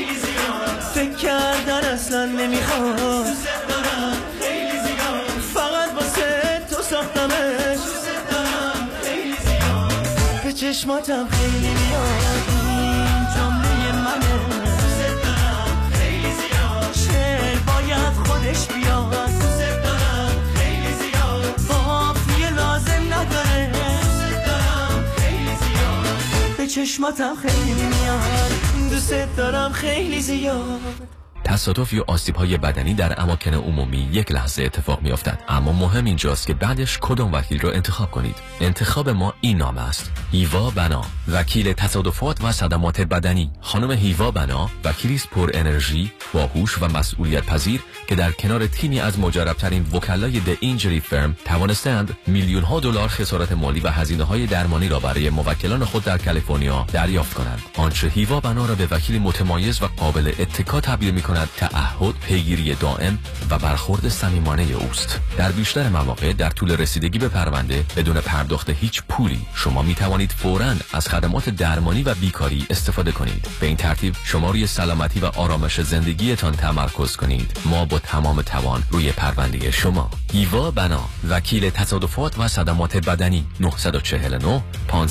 فکر کردن اصلا نمیخوام، دوست دارم خیلی زیاد، فقط واسه تو ساختمش، دوست دارم خیلی زیاد، به چشماتم خیلی میاد، این جمله منه، دوست دارم خیلی زیاد، شعر باید خودش بیاد، دوست دارم خیلی زیاد، قافیه لازم نداره، دوست دارم خیلی زیاد، به چشماتم خیلی میاد، دوست دارم خیلی زیاد. تصادف یا آسیب‌های بدنی در اماکن عمومی یک لحظه اتفاق می‌افتد، اما مهم اینجاست که بعدش کدام وکیل را انتخاب کنید. انتخاب ما این نام است: هیوا بنا، وکیل تصادفات و صدمات بدنی. خانم هیوا بنا وکیلی است پر انرژی، باهوش و مسئولیت پذیر که در کنار تیمی از مجرب‌ترین وکلای The Injury Firm توانستند میلیون‌ها دلار خسارت مالی و هزینه‌های درمانی را برای موکلان خود در کالیفرنیا دریافت کنند. آنچه هیوا بنا را به وکیل متمایز و قابل اتکا تبدیل می‌کند تعهد، پیگیری دائم و برخورد صمیمانه اوست. در بیشتر مواقع در طول رسیدگی به پرونده بدون پرداخت هیچ پولی شما می توانید فوراً از خدمات درمانی و بیکاری استفاده کنید. به این ترتیب شما روی سلامتی و آرامش زندگیتان تمرکز کنید. ما با تمام توان روی پرونده شما. هیوا بنا، وکیل تصادفات و صدمات بدنی. 949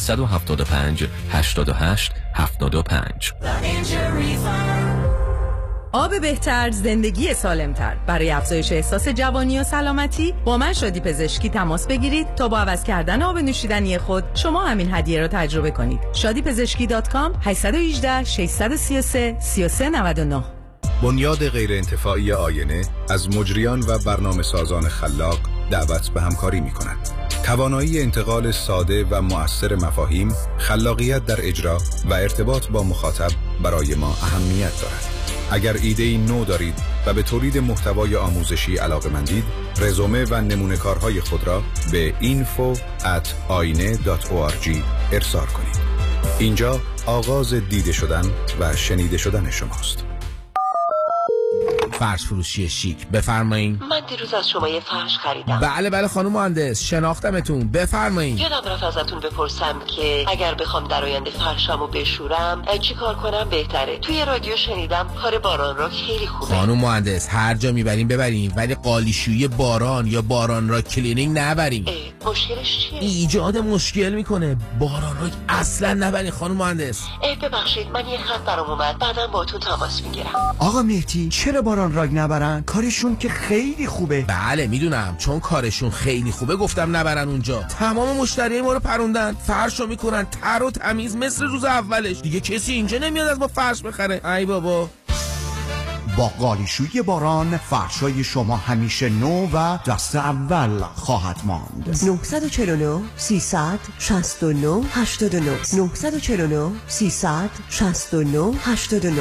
575 88 75. آب بهتر، زندگی سالمتر. برای افزایش احساس جوانی و سلامتی با من شادی پزشکی تماس بگیرید تا با عوض کردن آب نوشیدنی خود شما همین هدیه را تجربه کنید. شادیپزشکی.com 818 633 3399. بنیاد غیرانتفاعی آینه از مجریان و برنامه سازان خلاق دعوت به همکاری می کند. توانایی انتقال ساده و مؤثر مفاهیم، خلاقیت در اجرا و ارتباط با مخاطب برای ما اهمیت دارد. اگر ایده‌ای نو دارید و به تولید محتوای آموزشی علاقه‌مندید، رزومه و نمونه کارهای خود را به info@aine.org ارسال کنید. اینجا آغاز دیده شدن و شنیده شدن شماست. فرش فروشی شیک، بفرمایید. من دیروز از شما یه فرش خریدم. بله خانم مهندس، شناختمتون، بفرمایید. یادم رفت ازتون بپرسم که اگر بخوام در آینده فرشمو بشورم چی کار کنم بهتره؟ توی رادیو شنیدم کار باران راک خیلی خوبه. خانم مهندس، هر جا میبرین ببرین، ولی قالیشویی باران یا باران راک کلینینگ نبرین. مشکلش چیه؟ ایجاد مشکل میکنه. باران راک اصلا نبرین خانم مهندس. ببخشید، من یه خط برام اومد، بعدم باهاتون تماس میگیرم. آقا مهدی، چرا باران راگ نبرن؟ کارشون که خیلی خوبه. بله میدونم، چون کارشون خیلی خوبه گفتم نبرن اونجا. تمام مشتری ما رو پروندن، فرشو میکنن تر و تمیز مثل روز اولش. دیگه کسی اینجا نمیاد از ما فرش بخره. ای بابا. با قالیشویی باران فرشای شما همیشه نو و دست اول خواهد ماند. 949 369 89 949 369 89.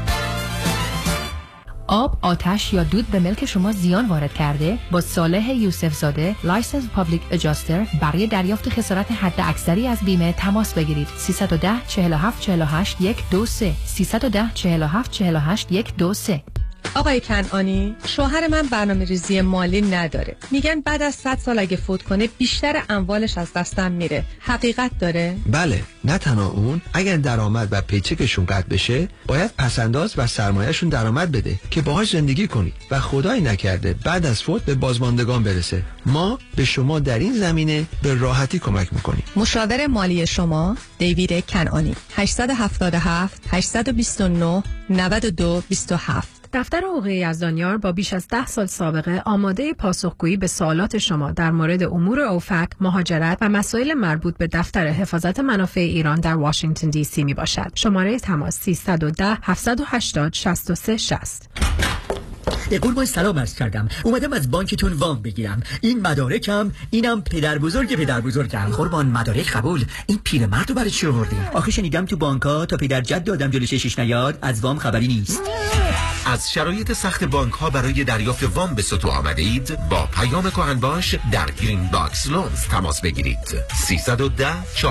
آب، آتش یا دود به ملک شما زیان وارد کرده؟ با صالح یوسف زاده، لایسنس پابلیک اجاستر، برای دریافت خسارت حد اکثری از بیمه تماس بگیرید. 310 47 48 123 310 47 48 123. آقای کنعانی، شوهر من برنامه‌ریزی مالی نداره. میگن بعد از 100 سال اگه فوت کنه بیشتر اموالش از دستم میره. حقیقت داره؟ بله، نه تنها اون، اگر درآمد و پیچکشون قطع بشه باید پسنداز و سرمایه‌شون درآمد بده که باهاش زندگی کنید و خدای نکرده بعد از فوت به بازماندگان برسه. ما به شما در این زمینه به راحتی کمک میکنیم. مشاور مالی شما دیوید کنعانی. 877 829 92 27. دفتر حقوق یزدانیار با بیش از 10 سال سابقه آماده پاسخگویی به سوالات شما در مورد امور اوفک، مهاجرت و مسائل مربوط به دفتر حفاظت منافع ایران در واشنگتن دی سی می باشد. شماره تماس 310 780 63 60. قربان سلام عرض کردم. اومدم از بانکتون وام بگیرم. این مدارکم، اینم پدر بزرگم. قربان مدارک قبول. این پیرمردو برای چی آوردین؟ آخه شنیدم تو بانک‌ها تا پدر جد آدم جلوی چشش نیاد از وام خبری نیست. از شرایط سخت بانک‌ها برای دریافت وام به سطوح آمده اید؟ با پیام کهن باش در گرین باکس لونز تماس بگیرید. 310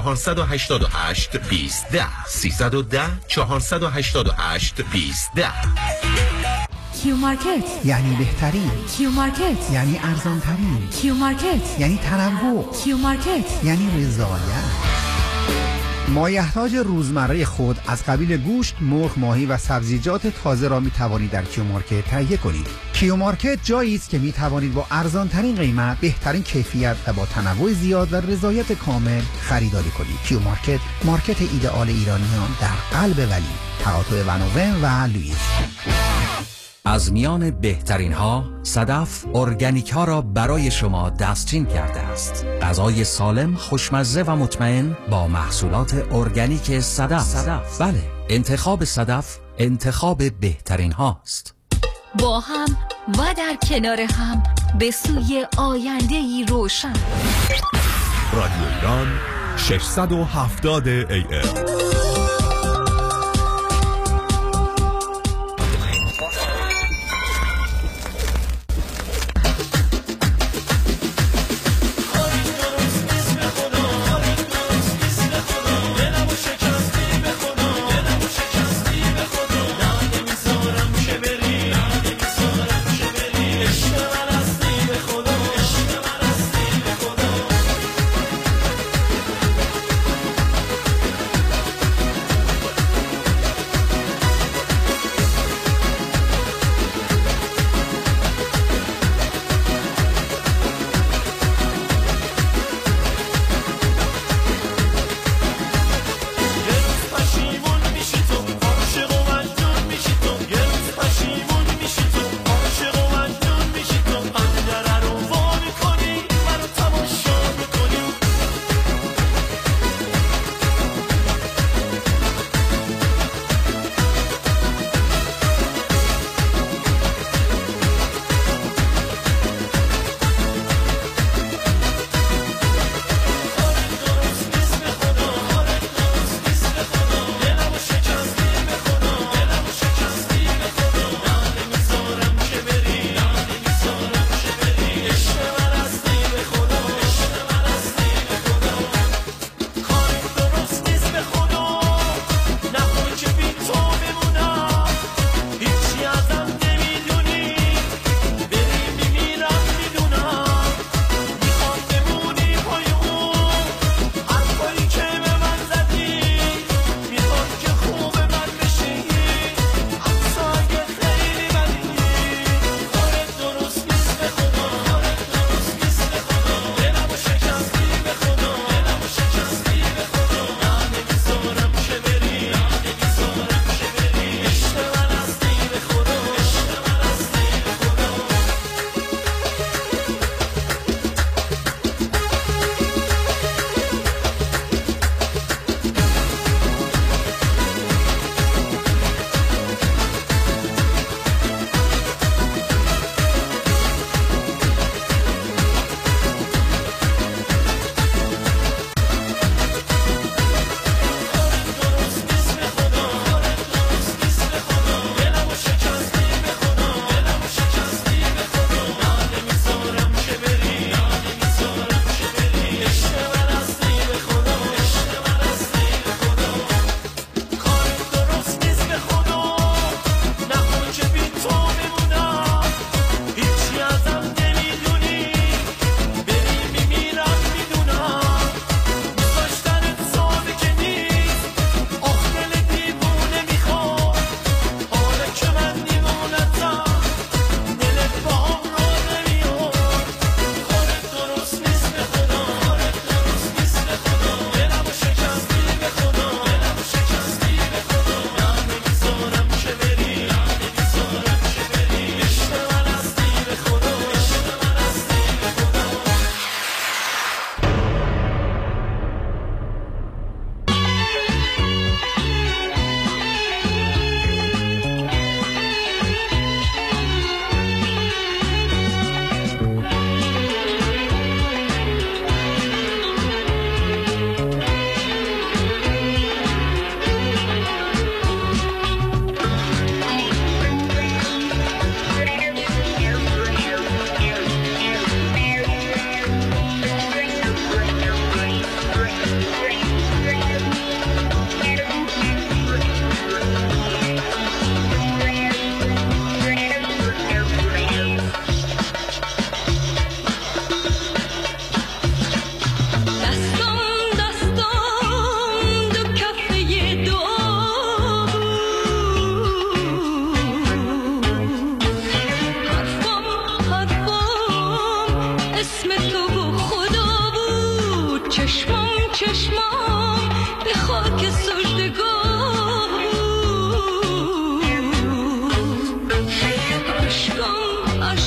488 2010 310 488 2010. کیو مارکت یعنی بهترین، کیو مارکت یعنی ارزان‌ترین، کیو مارکت یعنی تنوع، کیو مارکت یعنی رضایت. مایحتاج روزمره خود از قبیل گوشت، مرغ، ماهی و سبزیجات تازه را می توانید در کیو مارکت تهیه کنید. کیو مارکت جایی است که می توانید با ارزان‌ترین قیمت، بهترین کیفیت و با تنوع زیاد و رضایت کامل خریداری کنید. کیو مارکت، مارکت ایدئال ایرانیان در قلب ولی، تقاطع ونوون و لوئیس. از میان بهترین ها، صدف ارگانیک ها را برای شما دستچین کرده است. غذای سالم، خوشمزه و مطمئن با محصولات ارگانیک صدف. بله، انتخاب صدف انتخاب بهترین هاست. با هم و در کنار هم به سوی آینده‌ای روشن. رادیو ایران 670 AM.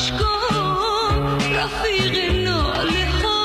اشکام رفیق ناله ها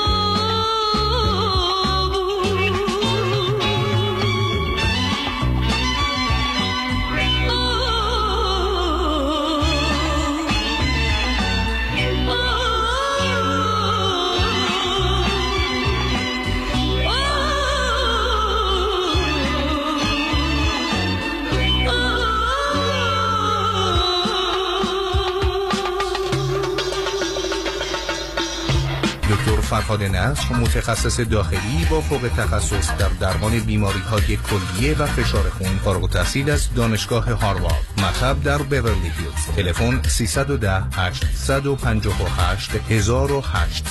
دکتر فرهاد نصر متخصص داخلی با فوق تخصص در درمان بیماری‌های کلیه و فشار خون، فارغ التحصیل از دانشگاه هاروارد، مطب در بیورلی هیلز. تلفن 310 858 1008.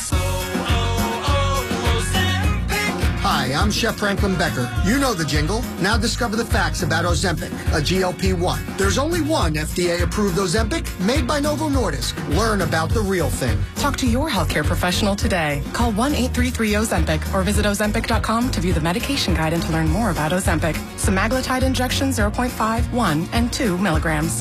Hi, I'm Chef Franklin Becker. You know the jingle. Now discover the facts about Ozempic, a GLP-1. There's only one FDA-approved Ozempic made by Novo Nordisk. Learn about the real thing. Talk to your healthcare professional today. Call 1-833-OZEMPIC or visit Ozempic.com to view the medication guide and to learn more about Ozempic. Semaglutide injection 0.5, 1, and 2 milligrams.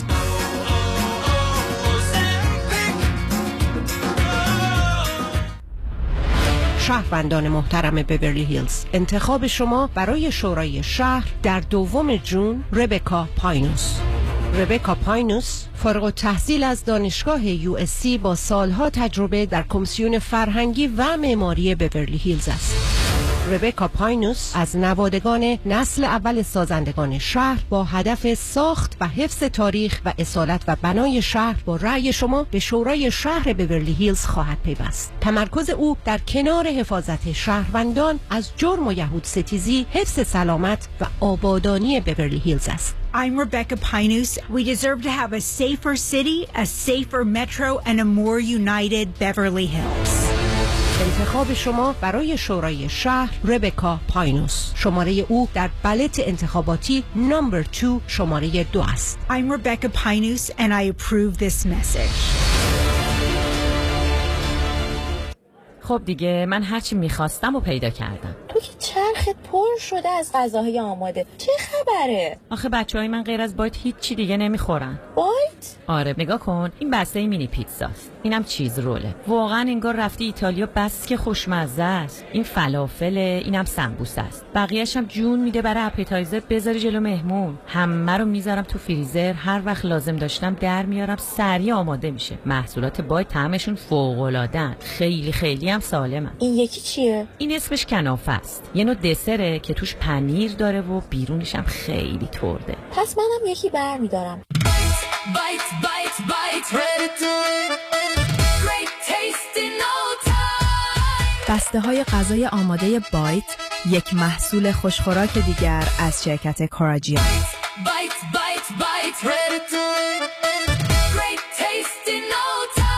شهروندان محترم بیورلی هیلز، انتخاب شما برای شورای شهر در 2 جون ربکا پاینوس. ربکا پاینوس فارغ التحصیل از دانشگاه USC با سالها تجربه در کمیسیون فرهنگی و معماری بیورلی هیلز است. ربکا پاینوس از نوادگان نسل اول سازندگان شهر با هدف ساخت و حفظ تاریخ و اصالت و بنای شهر با رأی شما به شورای شهر بیورلی هیلز خواهد پیوست. تمرکز او در کنار حفاظت شهروندان از جرم و یهود ستیزی، حفظ سلامت و آبادانی بیورلی هیلز است. I'm Rebecca Pinus. We deserve to have a safer city, a safer metro, and a more united Beverly Hills. انتخاب شما برای شورای شهر ربکا پاینوس. شماره او در بالت انتخاباتی نمبر 2 شماره 2 است. I'm Rebecca Pinus and I approve this message. خب دیگه من هرچی میخواستم و پیدا کردم. تو که چرخت پر شده از غذاهای آماده. چه خبره؟ آخه بچهای من غیر از بایت هیچ چی دیگه نمیخورن. بایت؟ آره نگاه کن، این بسته مینی پیتزاست، اینم چیز روله. واقعا انگار رفتی ایتالیا، بس که خوشمزه است. این فلافله، اینم سمبوسه است. بقیه‌اش هم جون میده برای اپیتایزر بذاری جلو مهمون. همه رو میذارم تو فریزر، هر وقت لازم داشتم در میارم، سریع آماده میشه. محصولات بایت طعمشون فوق‌العاده‌ان، خیلی خیلی هم سالمن. این یکی چیه؟ این اسمش کنافه است. یه نوع دسره که توش پنیر داره و بیرونش هم خیلی ترده. پس منم یکی برمیدارم. Bite, bite, bite, ready to great taste in no time. بسته های غذای آماده بایت، یک محصول خوشخوراک دیگر از شرکت کاراجیان. Bite, bite, bite, ready to great taste in no time.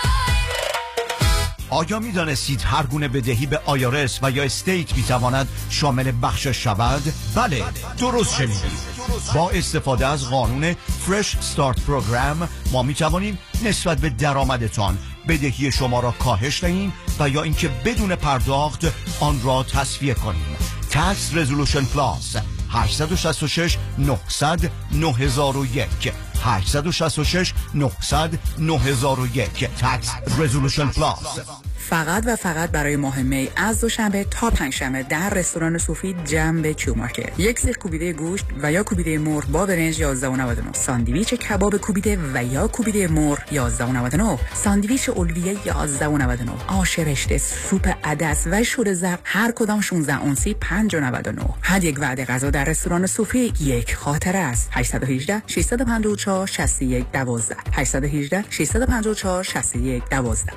آیا می دانستید هر گونه بدهی به آیارس و یا استیت می تواند شامل بخشش شود؟ بله، درست شنیدید. با استفاده از قانون فرش استارت پروگرام ما می توانیم نسبت به درآمدتان بدهی شما را کاهش دهیم و یا اینکه بدون پرداخت آن را تسویه کنیم. Tax Resolution Plus 866 900 9001 866 900 9001 Tax Resolution Plus. فقط و فقط برای ماه می از دوشنبه تا پنجشنبه در رستوران صوفی جنب کیو مارکت. یک سیخ کوبیده گوشت و یا کوبیده مرغ با برنج 11.99، ساندویچ کباب کوبیده و یا کوبیده مرغ 11.99، ساندویچ اولویه 11.99، آش رشته، سوپ عدس و شور زرد هر کدام 16 اونسی 5.99. هر یک وعده غذا در رستوران صوفی یک خاطره است. 818 654 61 12 818 654 61 12.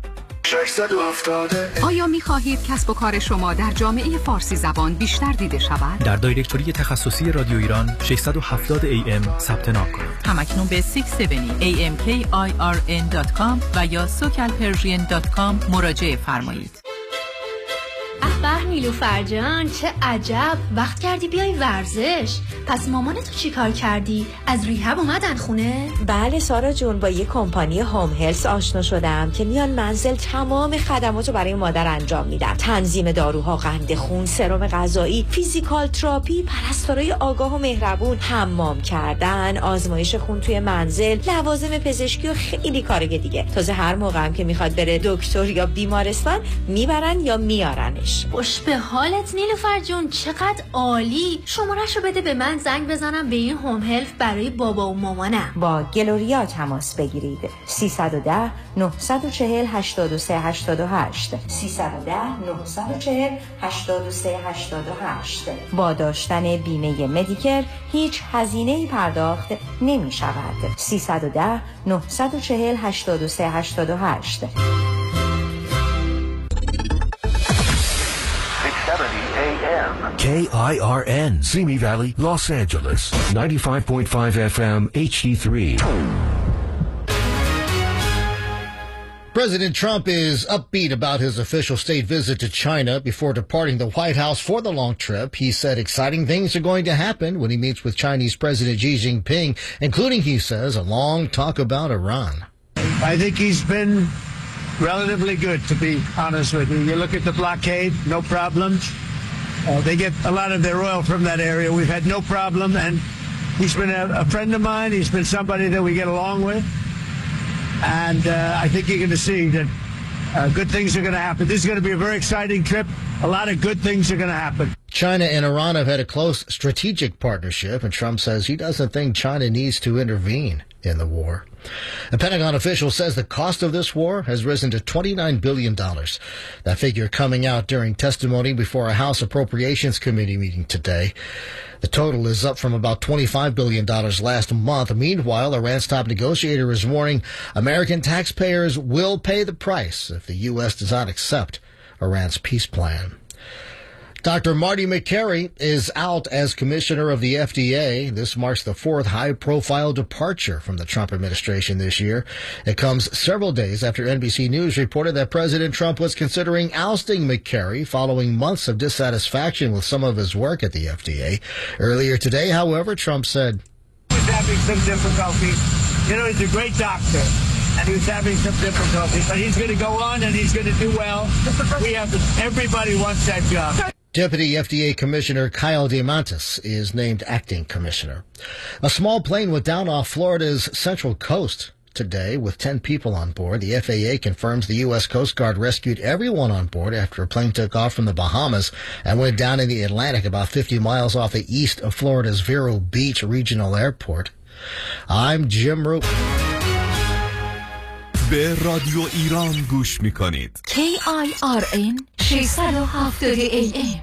آیا می خواهید کسب و کار شما در جامعه فارسی زبان بیشتر دیده شود؟ در دایرکتوری تخصصی رادیو ایران 670 AM ثبت نام کنید. همکنون به 670 amkirn.com و یا socialpersian.com مراجعه فرمایید. به نیلوفر جان، چه عجب وقت کردی بیای ورزش. پس مامانتو چی کار کردی؟ از ریهب اومدن خونه؟ بله سارا جون، با یه کمپانی هوم هلس آشنا شدم که میان منزل تمام خدماتو برای مادر انجام میدن. تنظیم داروها، قند خون، سرم غذایی، فیزیکال تراپی، پرستارای آگاه و مهربون، حمام کردن، آزمایش خون توی منزل، لوازم پزشکی و خیلی کارای دیگه. تازه هر موقع هم که میخواد بره دکتر یا بیمارستان میبرن یا میارنش. خوش به حالت نیلوفر جون، چقدر عالی. شماره‌شو بده به من زنگ بزنم به این هوم هلف برای بابا و مامانم. با گلوریا تماس بگیرید. 310 940 83 88 310 940 83 88. با داشتن بیمه مدیکر هیچ هزینه‌ای پرداخت نمی شود. 310 940 83 88. KIRN, Simi Valley, Los Angeles, 95.5 FM, HD3. President Trump is upbeat about his official state visit to China. Before departing the White House for the long trip, he said exciting things are going to happen when he meets with Chinese President Xi Jinping, including, he says, a long talk about Iran. I think he's been relatively good, to be honest with you. You look at the blockade, no problems. They get a lot of their oil from that area. We've had no problem, and he's been a friend of mine. He's been somebody that we get along with, and I think you're going to see that good things are going to happen. This is going to be a very exciting trip. A lot of good things are going to happen. China and Iran have had a close strategic partnership, and Trump says he doesn't think China needs to intervene in the war. A Pentagon official says the cost of this war has risen to $29 billion. That figure coming out during testimony before a House Appropriations Committee meeting today. The total is up from about $25 billion last month. Meanwhile, Iran's top negotiator is warning American taxpayers will pay the price if the U.S. does not accept Iran's peace plan. Dr. Marty McCary is out as commissioner of the FDA. This marks the fourth high-profile departure from the Trump administration this year. It comes several days after NBC News reported that President Trump was considering ousting McCary following months of dissatisfaction with some of his work at the FDA. Earlier today, however, Trump said, He's having some difficulty. You know, he's a great doctor, and he's having some difficulty, but he's going to go on and he's going to do well. Everybody wants that job. Deputy FDA Commissioner Kyle Diamantis is named acting commissioner. A small plane went down off Florida's Central Coast today with 10 people on board. The FAA confirms the U.S. Coast Guard rescued everyone on board after a plane took off from the Bahamas and went down in the Atlantic about 50 miles off the east of Florida's Vero Beach Regional Airport. I'm Jim Roop. به رادیو ایران گوش میکنید. KIRN 670 AM.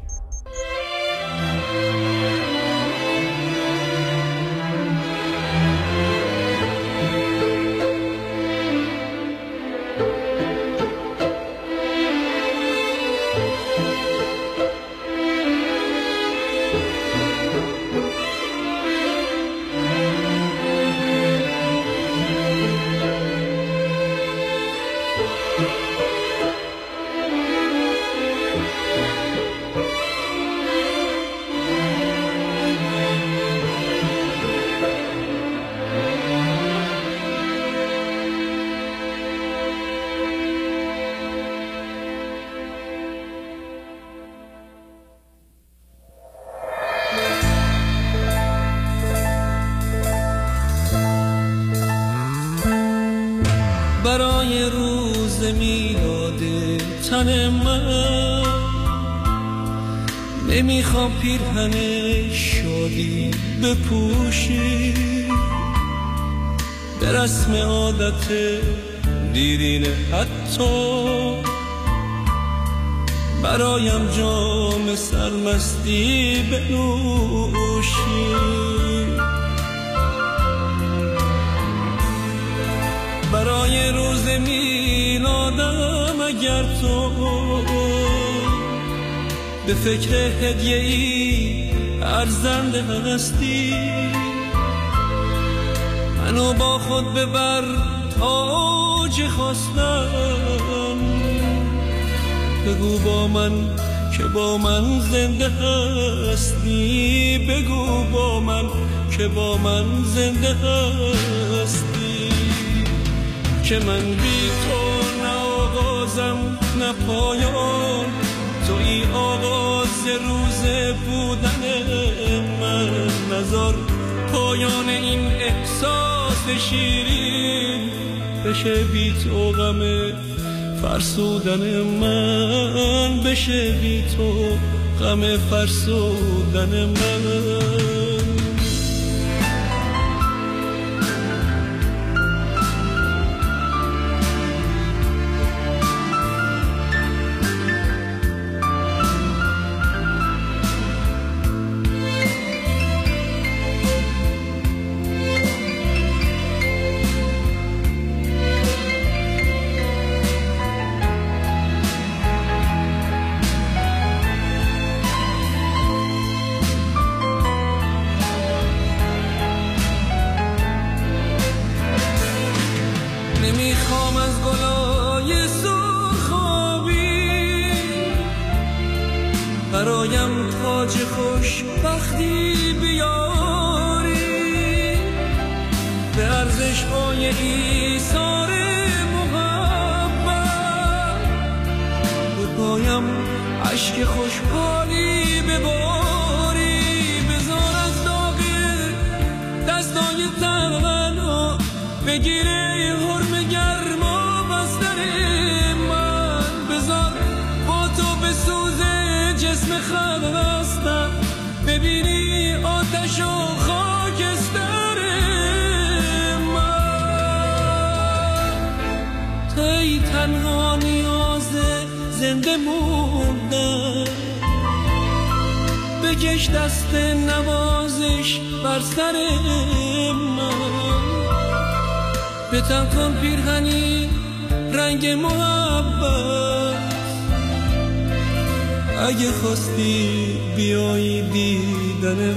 برای روز میلاد تن من نمیخوام پیرهن شادی بپوشی، به رسم عادت دیرین حتی برایم جام سرمستی بنوشی. برای روز میلادم اگر تو به فکر هدیه‌ای ارزنده هستی، منو با خود ببر تاج خواستم بگو با من که با من زنده هستی، بگو با من که با من زنده هستی، که من بی تو نه آغازم نه پایان، توی آغاز روز بودن من، نذار پایان این احساس شیرین بشه بی تو غم فرسودن من، بشه بی تو غم فرسودن من. نمیخوام از گلای سرخابی برایم تاج خوشبختی بیاری، به ارزش‌های ایثار محبت به پایم اشک خوشحالی بباری، بذار از داغ دستای تنها بگیره حرم گرما بستن من، بذار با تو به سوز جسم خستم ببینی آتش و خاکستر من، توی تنها نیاز زنده موندن، بکش دست نوازش بر سر من، بتن کن پیرهنی رنگ محبت، اگه خواستی بیایی دیدن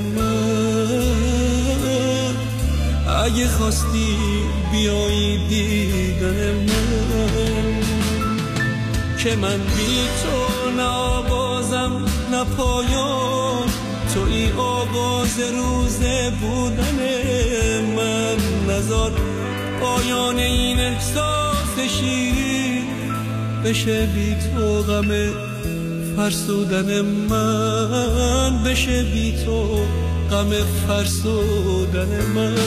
من، اگه خواستی بیایی دیدن من، که من بی تو نه آغازم نه پایان، توی آغاز روز بودن من، نذار پایان این احساس شیرین بشه بی تو غم فرسودن من، بشه بی تو غم فرسودن من.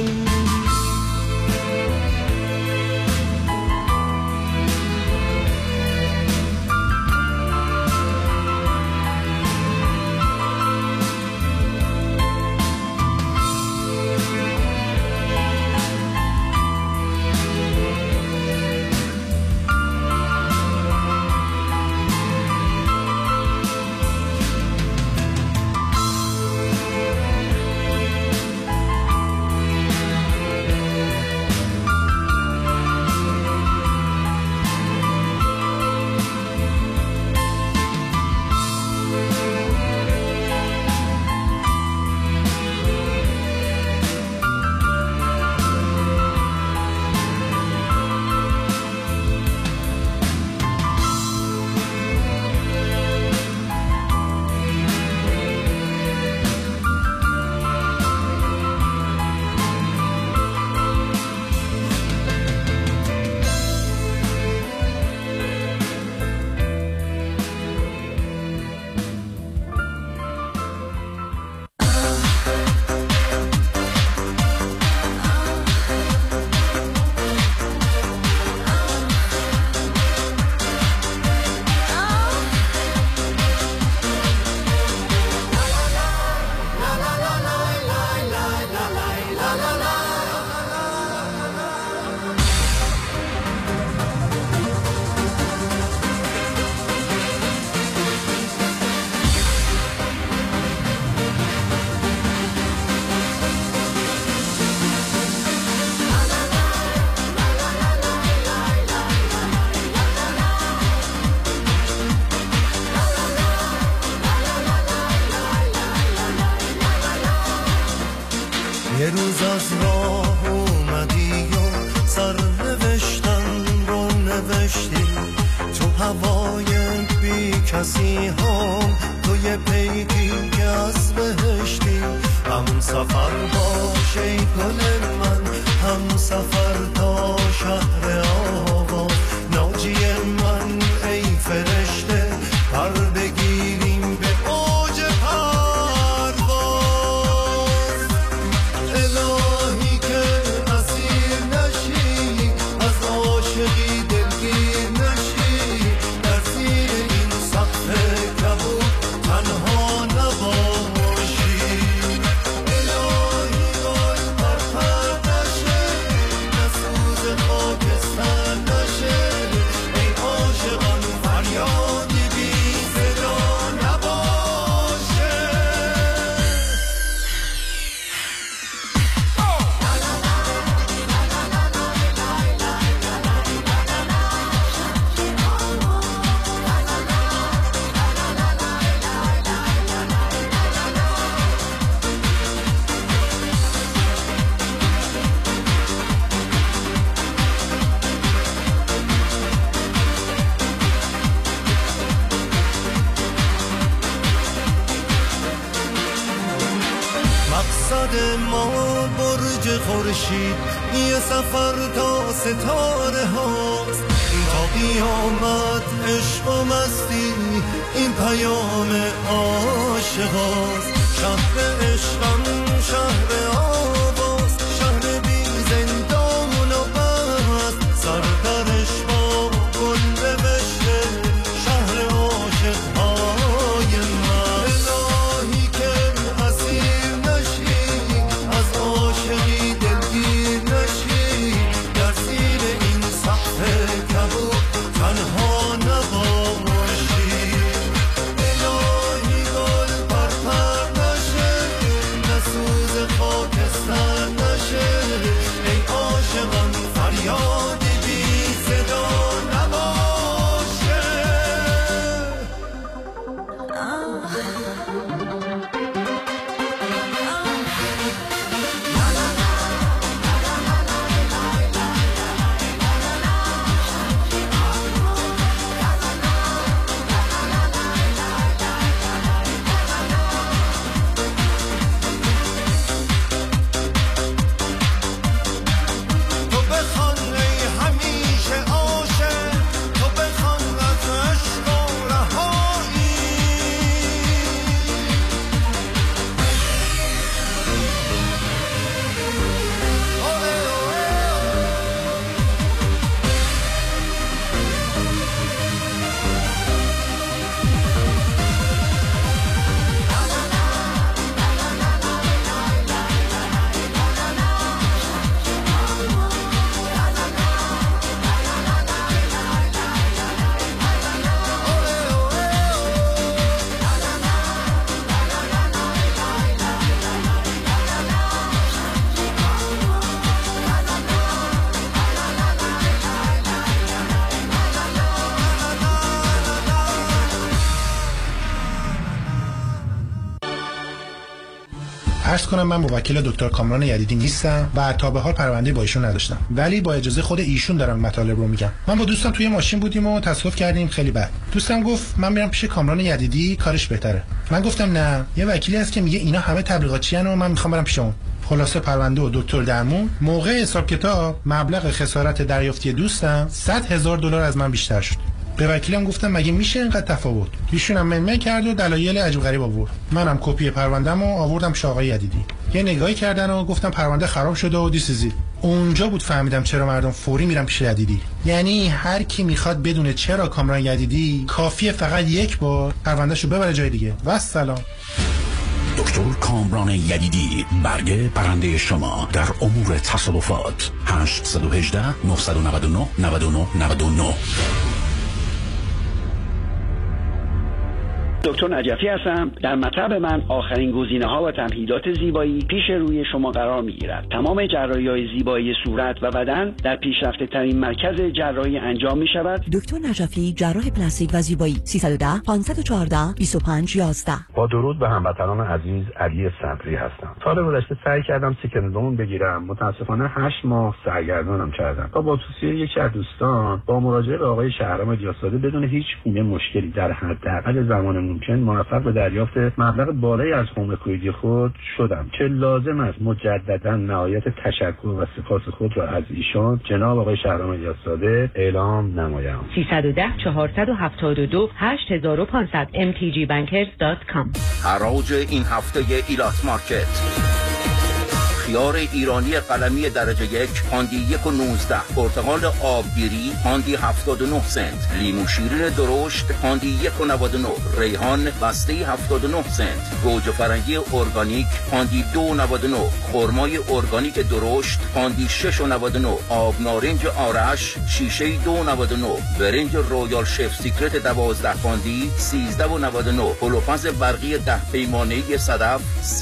یه روز از راه اومدی و سر نوشتن رو نوشتی تو هوای کسی هم توی پیکی از بهشتی، هم سفر باش ای گل من، هم سفر تا شهر آوا، ناجی من ای فرشته، پر بگیریم به اوج پرواز. الهی که اسیر نشی، از عاشقی دلگیر نشی، در زیر این سقف کبود تنها نباشی. الهی گل پر نشه، نسوز خاکستر نشه، ای عاشقان فریادی بی صدا نباشه. مقصد ما برج خورشید، یه سفر تا ستاره هاست، تا قیامت عشق و مستی این پیام عاشق هاست. شهر عشقم شهر آواست، شهر بی زندان و بست، سرپرش با گل نوشته، شهر عاشق های من. الهی که اسیر نشی، از عاشقی دلگیر نشی، در زیر این سقف کبود تنها نباشی. الهی گل پر نشه، نسوز خاکستر نشه، ای عاشقان فریادی بی صدا نباشه. تو بخوان ای همیشه عاشق، تو بخوان از عشق و رهایی. عرض کنم من موکل دکتر کامران یدیدی نیستم و تا به حال پرونده با ایشون نداشتم، ولی با اجازه خود ایشون دارم مطالب رو میگم. من با دوستم توی ماشین بودیم و تصادف کردیم خیلی بد. دوستم گفت من میرم پیش کامران یدیدی کارش بهتره. من گفتم نه، یه وکیلی هست که میگه اینا همه تبلیغاتچیان و من میخوام برم پیش اون. خلاصه پرونده و دکتر درمون، موقع حساب کتاب مبلغ خسارت دریافتی دوستم $100,000 از من بیشتر شد. به وکیلم گفتم مگه میشه اینقدر تفاوت؟ ایشون هم منمن کرد و دلایل عجیب غریب آورد. منم کپی پروندهمو آوردم پیش آقای یدیدی. یه نگاهی کردن و گفتم پرونده خراب شده و دیسیزی. اونجا بود فهمیدم چرا مردم فوری میرن پیش یدیدی. یعنی هر کی میخواد بدونه چرا کامران یدیدی، کافیه فقط یک بار پروندهشو ببره جای دیگه. و سلام. دکتر کامران یدیدی، برگ برنده شما در امور تصادفات. 818 999 99 99. دکتر نجفی هستم. در مطب من آخرین گزینه‌ها و تمهیدات زیبایی پیش روی شما قرار می‌گیرد. تمام جراحی‌های زیبایی صورت و بدن در پیشرفته‌ترین مرکز جراحی انجام می‌شود. دکتر نجفی جراح پلاستیک و زیبایی 310 514 2511. با درود به هموطنان عزیز، علی صبری هستم. سال گذشته سعی کردم سکن لون بگیرم، متاسفانه 8 ماه سرگردانم کردم. با توصیه یکی از دوستان با مراجعه به آقای شهرام الیاس‌زاده بدون هیچ گونه مشکلی در حداقل زمان ممکن موفق به دریافت مبلغ بالایی از حقوق کویدی خود شدم که لازم است مجددا نهایت تشکر و سپاس خود را از ایشان جناب آقای شهرام الیاس‌زاده اعلام نمایم. 310 472 8500 mtgbankers.com. حراج این هفته ایلات مارکت. خیار ایرانی قلمی درجه 1 پاندی 1.19، پرتقال آبگیری پاندی 79 سنت، لیمو شیرین درشت پاندی 1.99، ریحان بسته 79 سنت، گوجه فرنگی ارگانیک پاندی 2.99، خرمای ارگانیک درشت پاندی 6.99، آب نارنج آرش شیشه 2.99، برنج رویال شف سیکرت 12 پاندی 13.99، پلوپز برقی 10 پیمانه‌ای صدف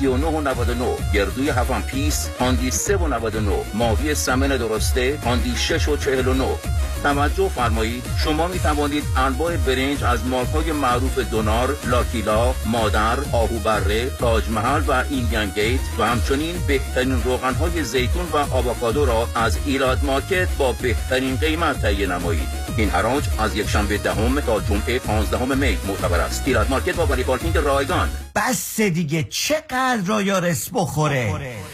39.99، گردوی 7 پیس پاندی 3.99، ماهی سمن درسته پاندی 6.49. توجه فرمایید، شما می توانید انواع برنج از مارک‌های معروف دونار، لاکیلا، مادر، آهو بره، تاج محل و ایندیان گیت و همچنین بهترین روغن‌های زیتون و آووکادو را از ایلات مارکت با بهترین قیمت تهیه نمایید. این حراج از یکشنبه 10 تا جمعه 15 می معتبر است. ایلات مارکت با ولی پارکینگ رایگان. بس دیگه، چقدر رایارس بخوره.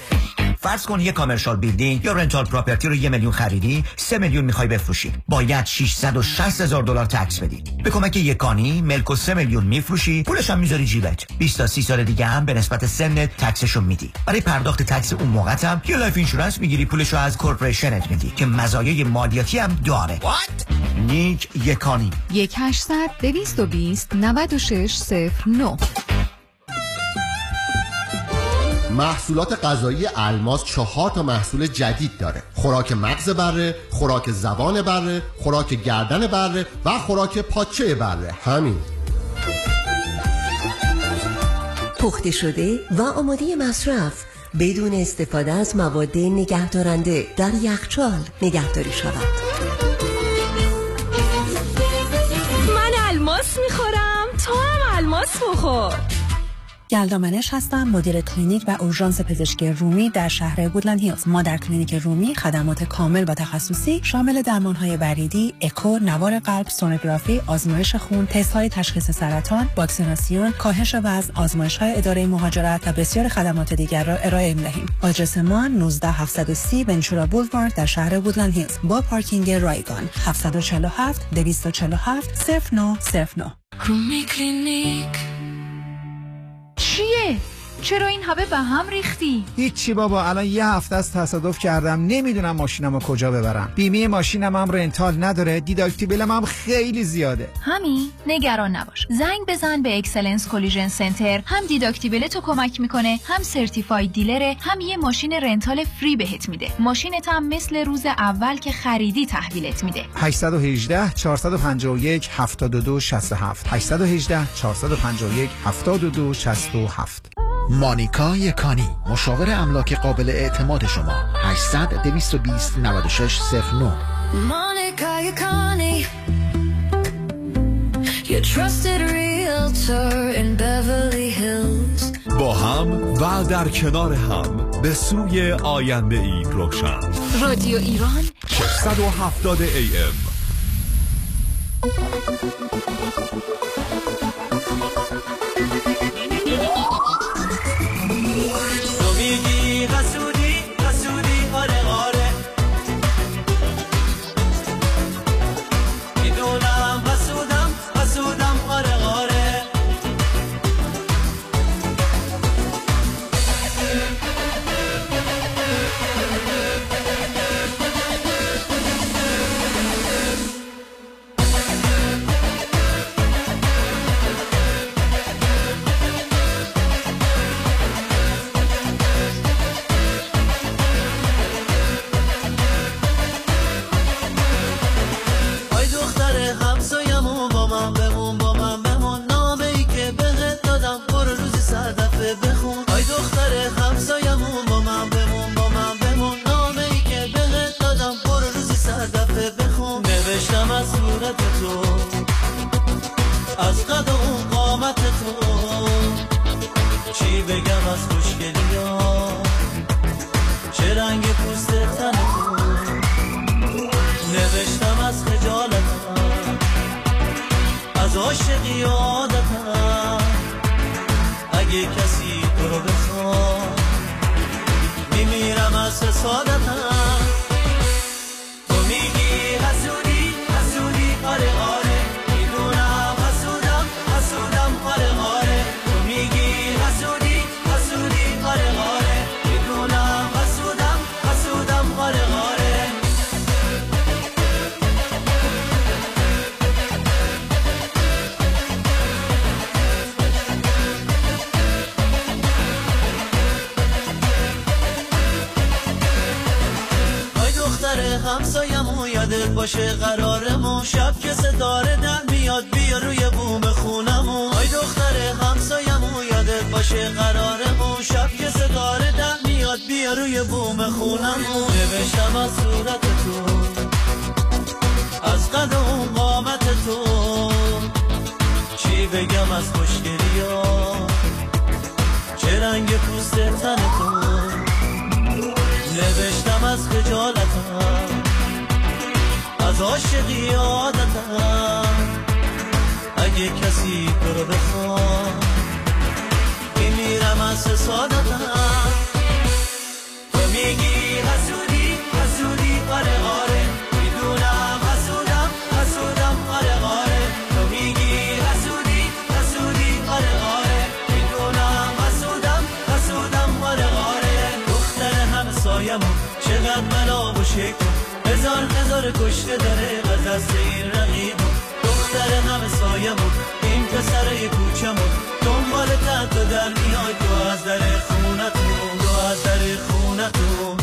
فرض کن یه کامرشال بیلدینگ یا رنتال پراپرتی رو 1 میلیون خریدی، 3 میلیون میخوای بفروشی، باید $660,000 تکس بدی. به کمک یکانی ملک و 3 میلیون میفروشی، پولش هم میذاری جیبت. 20 تا 30 سال دیگه هم به نسبت سنت تکسشو میدی. برای پرداخت تکس اون موقع هم یه لایف اینشورنس میگیری، پولشو از کورپوریشنت میدی که مزایای مالیاتی هم داره. نیک یکانی. 1-800-220-9609. محصولات غذایی الماس 4 تا محصول جدید داره: خوراک مغز بره، خوراک زبان بره، خوراک گردن بره و خوراک پاچه بره. همین. پخته شده و آماده مصرف بدون استفاده از مواد نگهدارنده در یخچال نگهداری شود. من الماس میخورم، تو هم الماس بخور. یلدا منش هستم، مدیر کلینیک و اورژانس پزشکی رومی در شهر وودلند هیلز. ما در کلینیک رومی خدمات کامل و تخصصی شامل درمان‌های بریدی، اکو، نوار قلب، سونوگرافی، آزمایش خون، تست‌های تشخیص سرطان، واکسیناسیون، کاهش وزن، آزمایش‌های اداره مهاجرت و بسیار خدمات دیگر را ارائه می‌دهیم. آدرس ما 19730 ونچورا بولوارد در شهر وودلند هیلز با پارکینگ رایگان. 747 247 0909. رومی کلینیک. چیه؟ چرا این همه به هم ریختی؟ هیچی بابا، الان یه هفته از تصادف کردم، نمیدونم ماشینمو کجا ببرم. بیمه ماشینم هم رنتال نداره، دیداکتیبلم هم خیلی زیاده. همین؟ نگران نباش. زنگ بزن به اکسلنس کلیژن سنتر، هم دیداکتیبل تو کمک میکنه، هم سرتیفاید دیلره، هم یه ماشین رنتال فری بهت میده. ماشینت هم مثل روز اول که خریدی تحویلت میده. 818 451 7267 818 451 7267. مانیکا یکانی، مشاور املاک قابل اعتماد شما. 800 220 9609. Monica Yukani, your trusted realtor in Beverly Hills. با هم و در کنار هم به سوی آینده ای روشن. رادیو ایران 670 AM. میگی قصودی قصودی آره آره میدونم قصودم قصودم آره آره صورت تو، از قد و قامت تو، چی بگم از خوشگلی ها، چه رنگ پوست تن تو، نوشتم از خجالتم، از عاشقی عادتم، اگه کسی تو رو بخواد میمیرم از حسادتم. تو میگی حسودی حسودی آره آره، میدونم حسودم حسودم آره آره، تو میگی حسودی حسودی آره آره، میدونم حسودم حسودم آره آره. همسایمون یادت باشه قرارمون، شب که ستاره در میاد بیا روی بوم خونمون. آی دختر همسایمون یادت باشه قرارمون، شب که ستاره در میاد بیا روی بوم خونمون. نوشتم از صورت تو، از قد و قامت تو، چی بگم از خوشگلی ها، چه رنگ پوست تن تو، نوشتم از خجالتم، از عاشقی عادتم، اگه کسی تو رو بخواد میمیرم از حسادتم. تو میگی حسودی حسودی آره آره، میدونم حسودم حسودم آره آره، تو میگی حسودی حسودی آره آره، میدونم حسودم حسودم آره آره. دختر همسایمون چقدر بلا و شکل، هزار کشته داره از دست این رقیبون. دختر همسایمون این پسر کوچمون، دنبال تو در میاد تو از در خونتون، تو از در خونتون.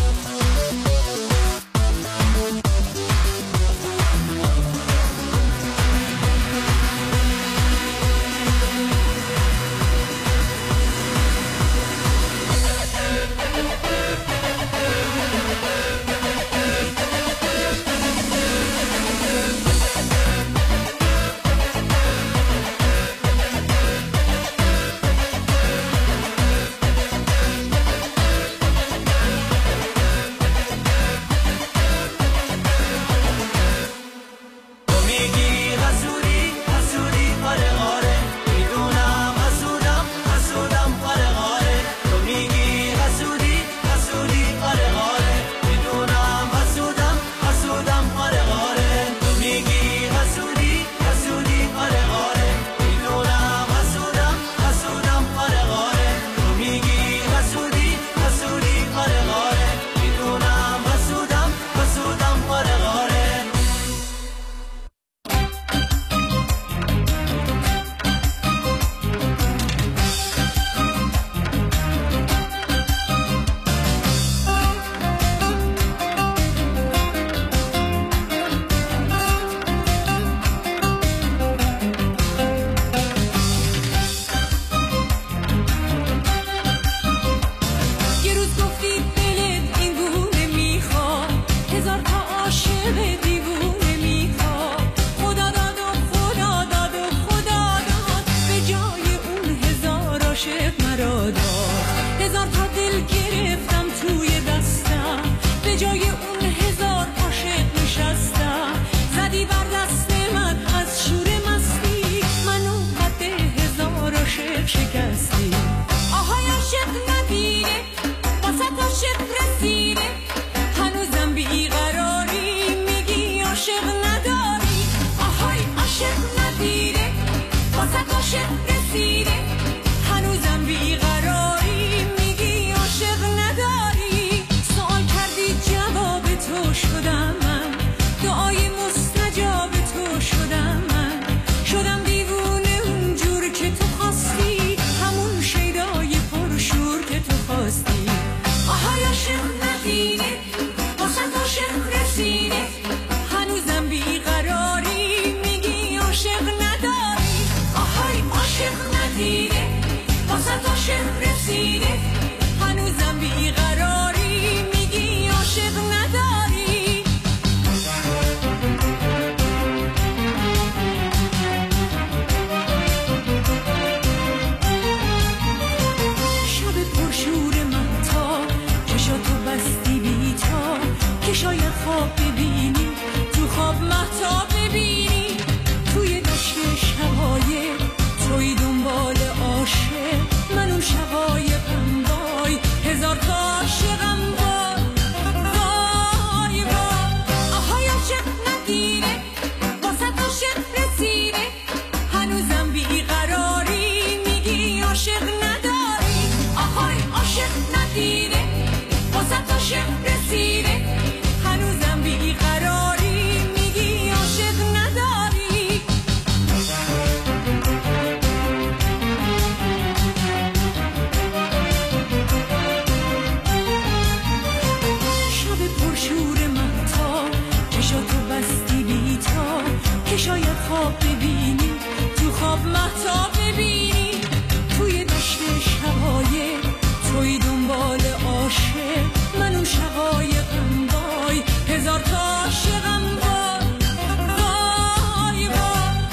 شاید خواب ببینی، تو خواب مهتاب ببینی، توی دشت شقایق توی دنبال عاشق، من اون شقایقم وای، هزار تا عاشقم وای وای وای.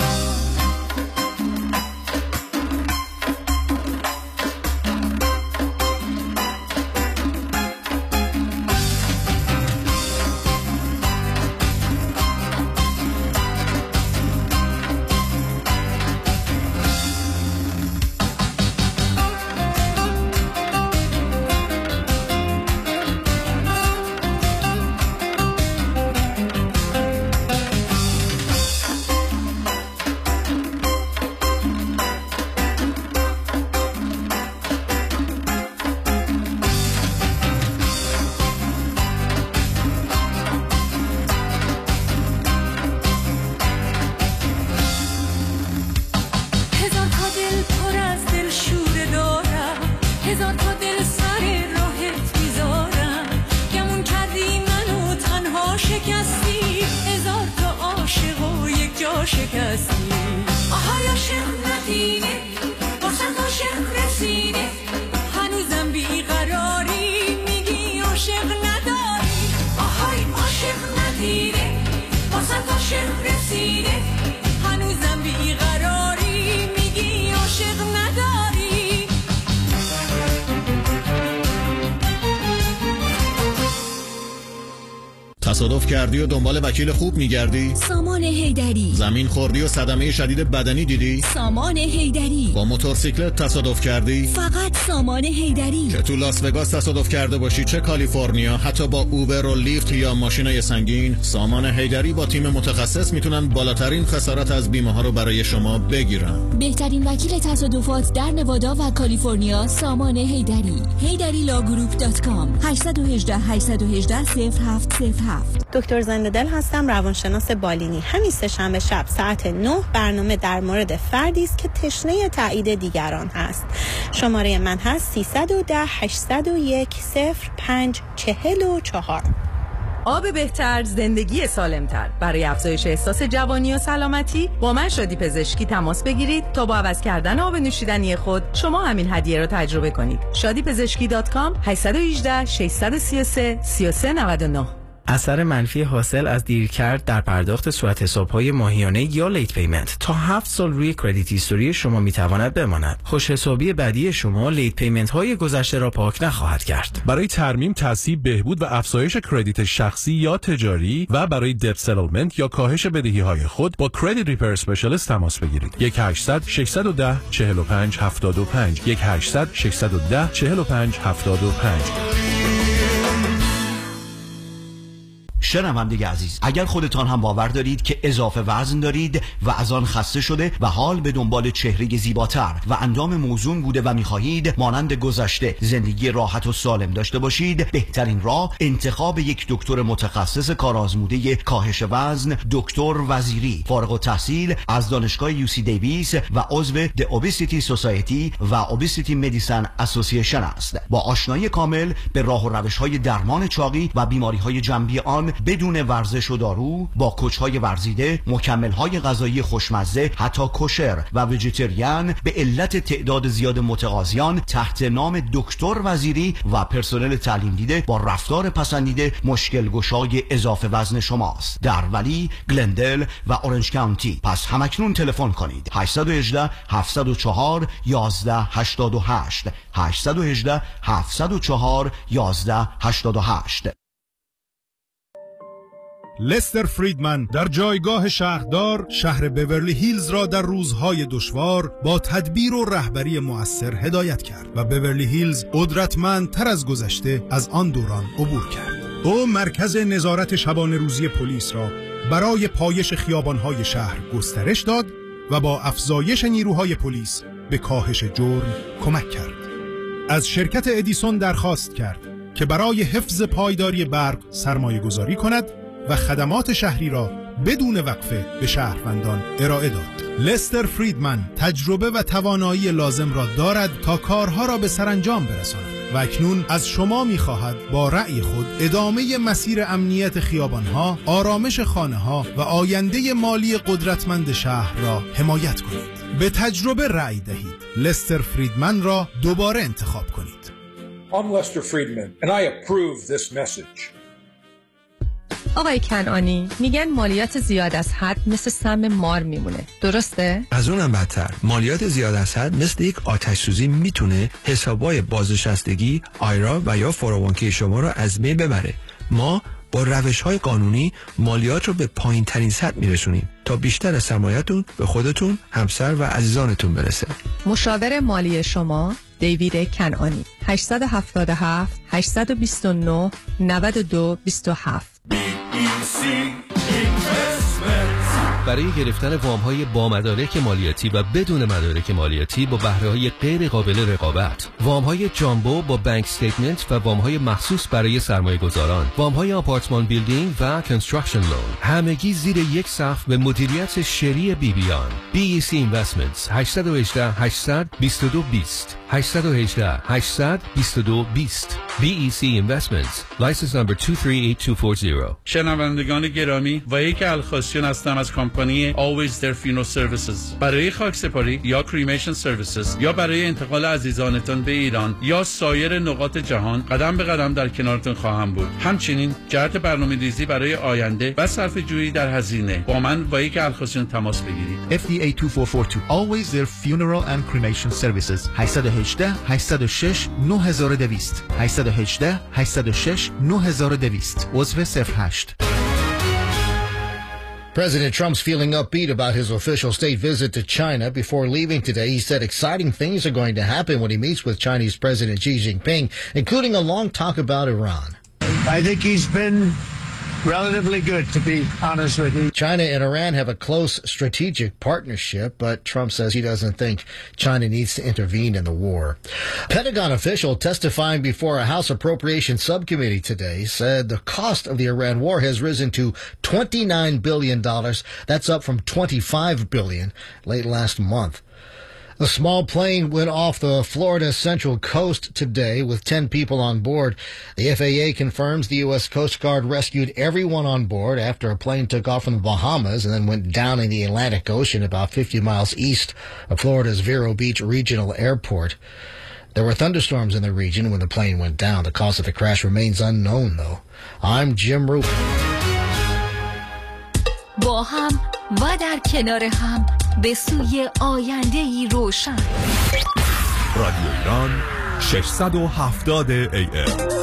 تصادف کردی و دنبال وکیل خوب میگردی؟ سامان حیدری. زمین خوردی و صدمه شدید بدنی دیدی؟ سامان حیدری. با موتورسیکلت تصادف کردی؟ فقط سامان حیدری. که تو لاس وگاس تصادف کرده باشی، چه کالیفرنیا، حتی با اوبر و لیفت یا ماشینای سنگین، سامان حیدری با تیم متخصص میتونن بالاترین خسارت از بیمه ها رو برای شما بگیرن. بهترین وکیل تصادفات در نوادا و کالیفرنیا، سامان حیدری. HeyDariLawGroup.com 818 818 0707. دکتر زنده‌دل هستم، روانشناس بالینی. همین سه‌شنبه شب ساعت 9 برنامه در مورد فردی است که تشنه تایید دیگران هست. شماره من هست 310 801 0544. آب بهتر، زندگی سالمتر. برای افزایش احساس جوانی و سلامتی با من شادی پزشکی تماس بگیرید تا با عوض کردن آب نوشیدنی خود شما همین هدیه رو تجربه کنید. shadipezeshki.com 818 633 3399. اثر منفی حاصل از دیرکرد در پرداخت صورت حساب‌های ماهیانه یا لیت پیمنت تا 7 سال روی کردیت هیستوری شما میتواند بماند. خوش حسابی بعدی شما لیت پیمنت های گذشته را پاک نخواهد کرد. برای ترمیم، تصحیح، بهبود و افزایش کردیت شخصی یا تجاری و برای دب ستلمنت یا کاهش بدهی‌های خود با کردیت ریپر اسپشیالیست تماس بگیرید. 1-800 610 45 75 1-800 610 45 75. شنونده عزیز، اگر خودتان هم باور دارید که اضافه وزن دارید و از آن خسته شده و حال به دنبال چهره زیباتر و اندام موزون بوده و می‌خواهید مانند گذشته زندگی راحت و سالم داشته باشید، بهترین راه انتخاب یک دکتر متخصص کارآزموده کاهش وزن، دکتر وزیری، فارغ التحصیل از دانشگاه یوسی دیویس و عضو The Obesity Society و Obesity Medicine Association است. با آشنایی کامل به راه و روش‌های درمان چاقی و بیماری‌های جنبی آن بدون ورزش و دارو، با کوچ‌های ورزیده، مکمل‌های غذایی خوشمزه، حتی کوشر و ویجیتریان، به علت تعداد زیاد متقاضیان تحت نام دکتر وزیری و پرسنل تعلیم دیده با رفتار پسندیده مشکل گشای اضافه وزن شماست در ولی، گلندل و اورنج کانتی. پس همکنون تلفن کنید 818 704 1188 818 704 1188. لستر فریدمن در جایگاه شهردار شهر بیورلی هیلز را در روزهای دشوار با تدبیر و رهبری مؤثر هدایت کرد و بیورلی هیلز قدرتمندتر از گذشته از آن دوران عبور کرد. او مرکز نظارت شبانه روزی پلیس را برای پایش خیابانهای شهر گسترش داد و با افزایش نیروهای پلیس به کاهش جرم کمک کرد. از شرکت ادیسون درخواست کرد که برای حفظ پایداری برق سرمایه گذاری کند و خدمات شهری را بدون وقفه به شهروندان ارائه داد. لستر فریدمن تجربه و توانایی لازم را دارد تا کارها را به سرانجام برساند. و اکنون از شما می‌خواهد با رأی خود ادامه مسیر امنیت خیابان‌ها، آرامش خانه‌ها و آینده مالی قدرتمند شهر را حمایت کنید. به تجربه رأی دهید. لستر فریدمن را دوباره انتخاب کنید. I'm Lester Friedman and I approve this message. آقای کنعانی، میگن مالیات زیاد از حد مثل سم مار میمونه. درسته؟ از اونم بدتر. مالیات زیاد از حد مثل یک آتش سوزی میتونه حسابای بازنشستگی، آیرا و یا 401k شما رو از بین ببره. ما با روش‌های قانونی مالیات رو به پایین‌ترین سطح میرسونیم تا بیشتر از سرمایه‌تون به خودتون، همسر و عزیزانتون برسه. مشاور مالی شما دیوید کنعانی. 877 829 9227. برای گرفتن وام‌های با مدارک مالیاتی و بدون مدارک مالیاتی با بهره‌های غیر قابل رقابت، وام‌های جامبو با بانک استیتمنت و وام‌های مخصوص برای سرمایه‌گذاران، وام‌های آپارتمان بیلدینگ و کنستراکشن لون، همگی زیر یک سقف به مدیریت شری بیبیان. BEC Investments 818 800 2220 818 800 2220. BEC Investments License number 238240. شنوندگان گرامی، وحید الخاسیون هستم از کمپانی Always There Funeral Services. برای خاکسپاری یا کریمیشن سرویسز یا برای انتقال عزیزانتان به ایران یا سایر نقاط جهان قدم به قدم در کنارتون خواهم بود. همچنین جهت برنامه‌ریزی برای آینده و صرفه‌جویی در هزینه با من وحید الخاسیون تماس بگیرید. FDA 2442 Always There Funeral and Cremation Services 818 806 9200 818 806 9200 عضو 08. President Trump's feeling upbeat about his official state visit to China. Before leaving today, he said exciting things are going to happen when he meets with Chinese President Xi Jinping, including a long talk about Iran. I think he's been relatively good, to be honest with you. China and Iran have a close strategic partnership, but Trump says he doesn't think China needs to intervene in the war. Pentagon official testifying before a House Appropriations Subcommittee today said the cost of the Iran war has risen to $29 billion. That's up from $25 billion late last month. A small plane went off the Florida Central Coast today with 10 people on board. The FAA confirms the U.S. Coast Guard rescued everyone on board after a plane took off from the Bahamas and then went down in the Atlantic Ocean about 50 miles east of Florida's Vero Beach Regional Airport. There were thunderstorms in the region when the plane went down. The cause of the crash remains unknown, though. I'm Jim Roop. با هم و در کنار هم به سوی آینده‌ای روشن. رادیو ایران 670 AM.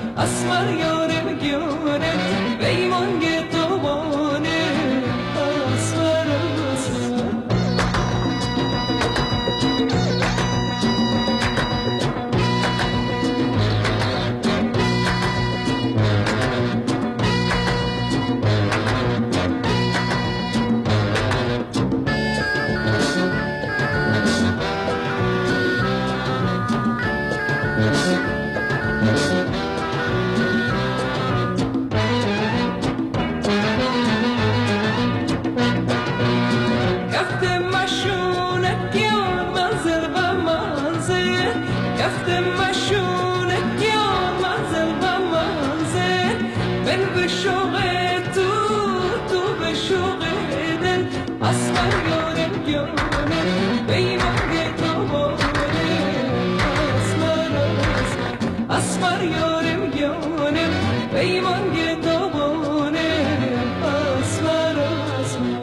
اسمر یارم گیونه بیمان گتوانه اسمر یارم یارم پیمان گردابانم اسمر اسمر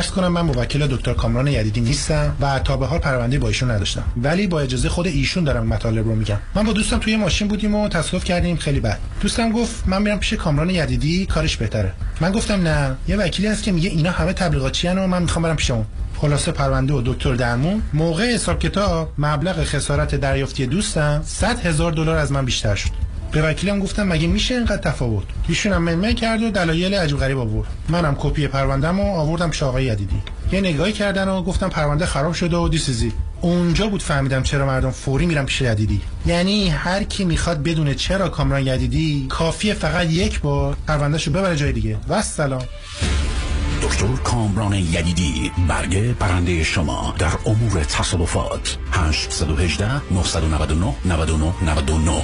عرض کنم من موکل دکتر کامران یدیدی نیستم و تا به حال پرونده با ایشون نداشتم، ولی با اجازه خود ایشون دارم مطالب رو میگم. من با دوستم توی ماشین بودیم و تصادف کردیم خیلی بد. دوستم گفت من میرم پیش کامران یدیدی، کارش بهتره. من گفتم نه، یه وکیلی هست که میگه اینا همه تبلیغاتچیان و من میخوام برم پیش اون. خلاصه پرونده و دکتر درمون موقع حساب کتاب مبلغ خسارت دریافتی دوستم $100,000 از من بیشتر شد. به وکیلم گفتم مگه میشه اینقدر تفاوت؟ ایشون هم منمن کرد و دلایل عجیب غریب آورد. منم کپی پروندهمو آوردم پیش آقای یدیدی. یه نگاهی کردن و گفتم پرونده خراب شده و دیسیزی. اونجا بود فهمیدم چرا مردم فوری میرن پیش یدیدی. یعنی هر کی میخواد بدونه چرا کامران یدیدی، کافیه فقط یک بار پروندهشو ببره جای دیگه. و سلام. دکتر کامران یدیدی، برگ برنده شما در امور تصادفات. 818 999 99 99.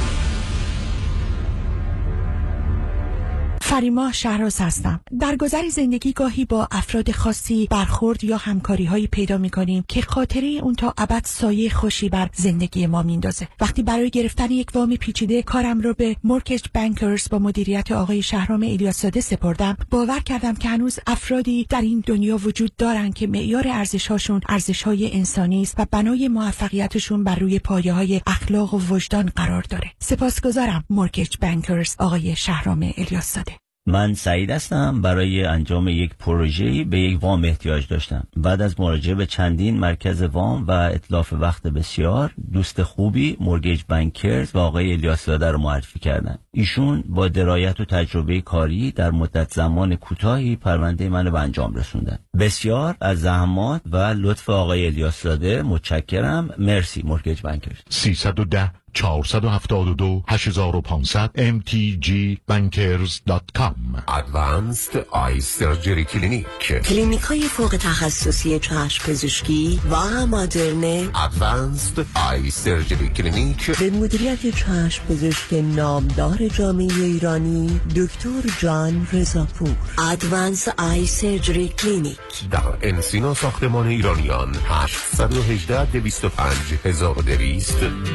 فریما شهراز هستم. در گذر زندگی گاهی با افراد خاصی برخورد یا همکاری هایی پیدا می کنیم که خاطره اون تا ابد سایه خوشی بر زندگی ما میندازه. وقتی برای گرفتن یک وام پیچیده کارم رو به مورگیج بانکرز با مدیریت آقای شهرام الیاس‌زاده سپردم، باور کردم که هنوز افرادی در این دنیا وجود دارن که معیار ارزش‌هاشون ارزش‌های انسانی است و بنای موفقیتشون بر روی پایه‌های اخلاق و وجدان قرار داره. سپاسگزارم مورگیج بانکرز آقای شهرام الیاس‌زاده. من سعید هستم. برای انجام یک پروژه‌ای به یک وام احتیاج داشتم. بعد از مراجعه به چندین مرکز وام و اتلاف وقت بسیار، دوست خوبی مورگیج بانکرز و آقای الیاس‌زاده رو معرفی کردن. ایشون با درایت و تجربه کاری در مدت زمان کوتاهی پرونده منو به انجام رسوندن. بسیار از زحمات و لطف آقای الیاس‌زاده متشکرم. مرسی مورگیج بانکرز. 310 472 8500 mtgbankers.com. Advanced Eye Surgery Clinic. کلینیک های فوق تخصصی چشم پزشکی و مدرن Advanced Eye Surgery Clinic به مدیریت چشم پزشک نامدار جامعه ایرانی دکتر جان رضاپور. Advanced Eye Surgery Clinic در انسینا ساختمان ایرانیان. 818 205 1200.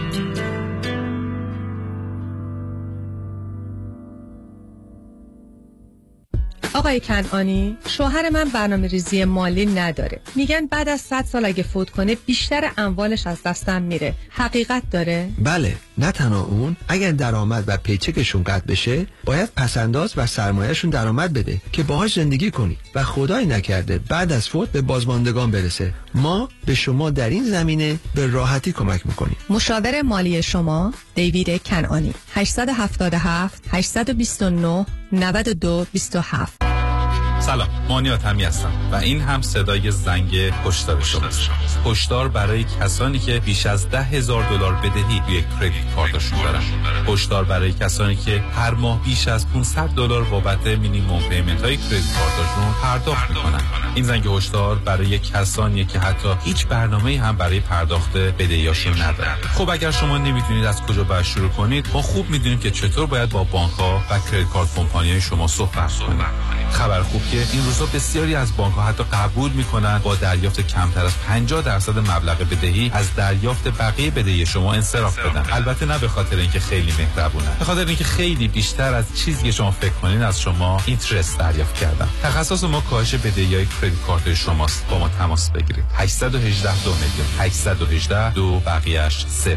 آقای کنعانی، شوهر من برنامه‌ریزی مالی نداره. میگن بعد از 100 سال اگه فوت کنه بیشتر اموالش از دستم میره. حقیقت داره؟ بله، نه تنها اون، اگر درآمد و پیچکشون قطع بشه باید پسنداز و سرمایه‌شون درآمد بده که باهاش زندگی کنی و خدای نکرده بعد از فوت به بازماندگان برسه. ما به شما در این زمینه به راحتی کمک میکنیم. مشاور مالی شما دیوید کنعانی. 877 829 9227. سلام، مانیات همی هستم و این هم صدای زنگ هشدار شماست. هشدار برای کسانی که بیش از $10,000 بدهی روی کریدیت کارتشون دارن. هشدار برای کسانی که هر ماه بیش از $500 بابت مینیمم پیمنت های کریدیت کارتشون پرداخت میکنن. این زنگ هشدار برای کسانی که حتی هیچ برنامه‌ای هم برای پرداخت بدهیاشون ندارن. خب اگر شما نمیدونید از کجا باید شروع کنید، ما خوب میدونیم که چطور باید با بانک‌ها و کریدیت کارت کمپانی‌های شما صحبت کنید. خبر خوب که این روزا بسیاری از بانک‌ها حتی قبول می‌کنن با دریافت کمتر از 50% مبلغ بدهی از دریافت بقیه بدهی شما انصراف بدن. البته نه به خاطر اینکه خیلی مهربونن، به خاطر اینکه خیلی بیشتر از چیزی که شما فکر کنین از شما اینترست دریافت کردن. تخصص ما کاهش بدهی‌های کریدیت کارت شماست. با ما تماس بگیرید. 818 2 میلیون 818 2 بقیه‌اش 0.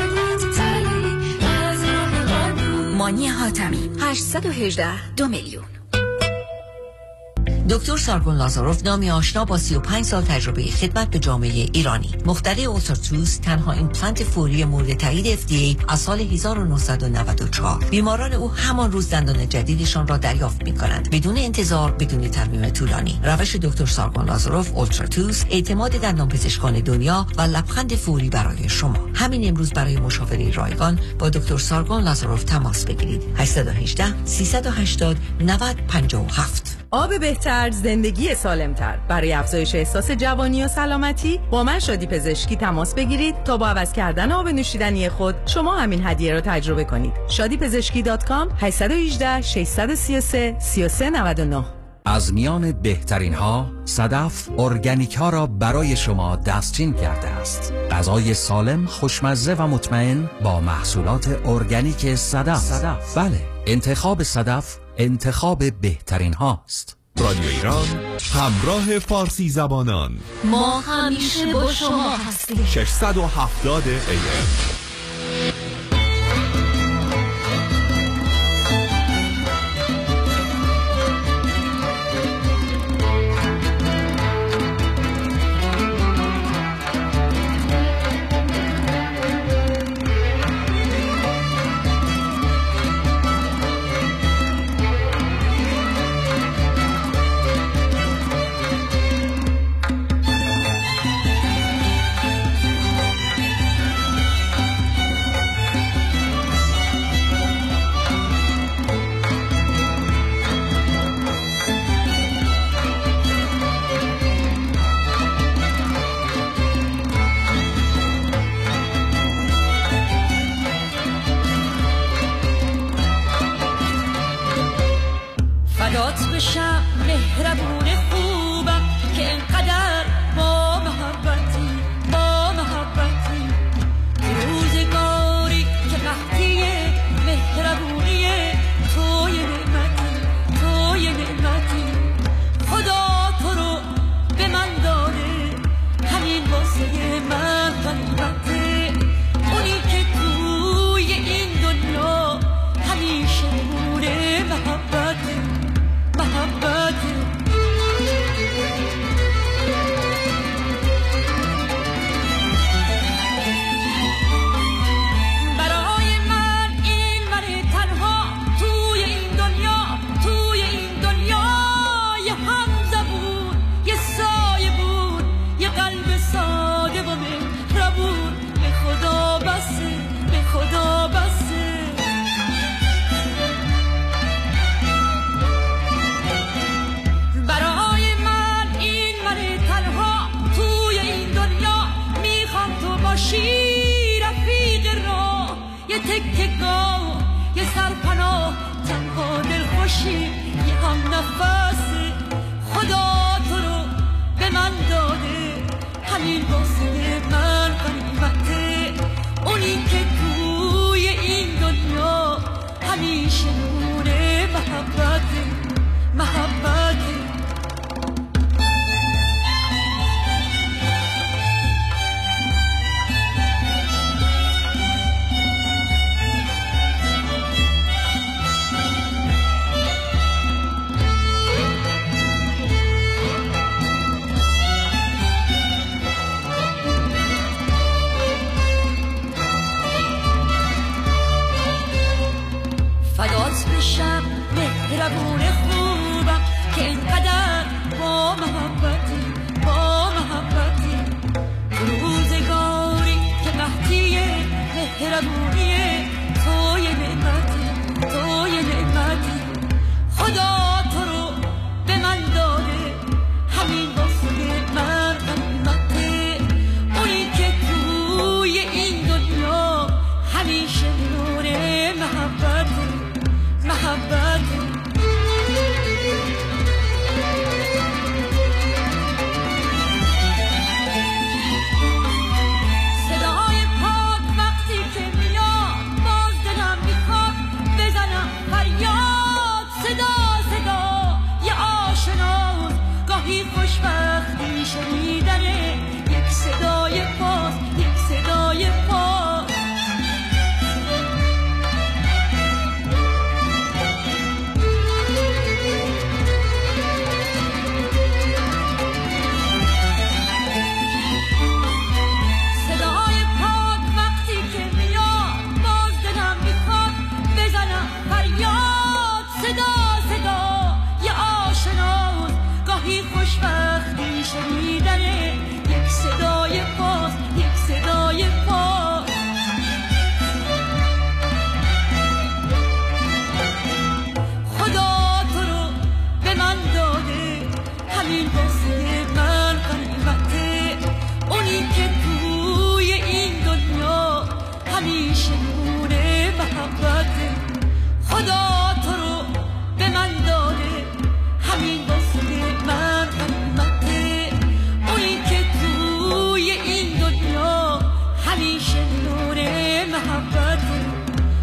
مانی حاتمی 818 2 میلیون. دکتر سارگون لازاروف، نامی آشنا با 35 سال تجربه خدمت به جامعه ایرانی. مخترع اوترتوس، تنها ایمپلنت فوری مورد تایید FDA از سال 1994. بیماران او همان روز دندان جدیدشان را دریافت می‌کنند بدون انتظار، بدون ترمیم طولانی. روش دکتر سارگون لازاروف اوترتوس، اعتماد دندانپزشکان دنیا و لبخند فوری برای شما. همین امروز برای مشاوره رایگان با دکتر سارگون لازاروف تماس بگیرید. 818 380 9057. آب بهتر، زندگی سالمتر. برای افزایش احساس جوانی و سلامتی با من شادی پزشکی تماس بگیرید تا با عوض کردن آب نوشیدنی خود شما همین هدیه را تجربه کنید. shadipezeshki.com 818 633 3399. از میان بهترین ها، صدف ارگانیک ها را برای شما دستچین کرده است. غذای سالم، خوشمزه و مطمئن با محصولات ارگانیک صدف. بله، انتخاب صدف انتخاب بهترین هاست. رادیو ایران، همراه فارسی زبانان. ما همیشه با شما هستیم. 670 AM.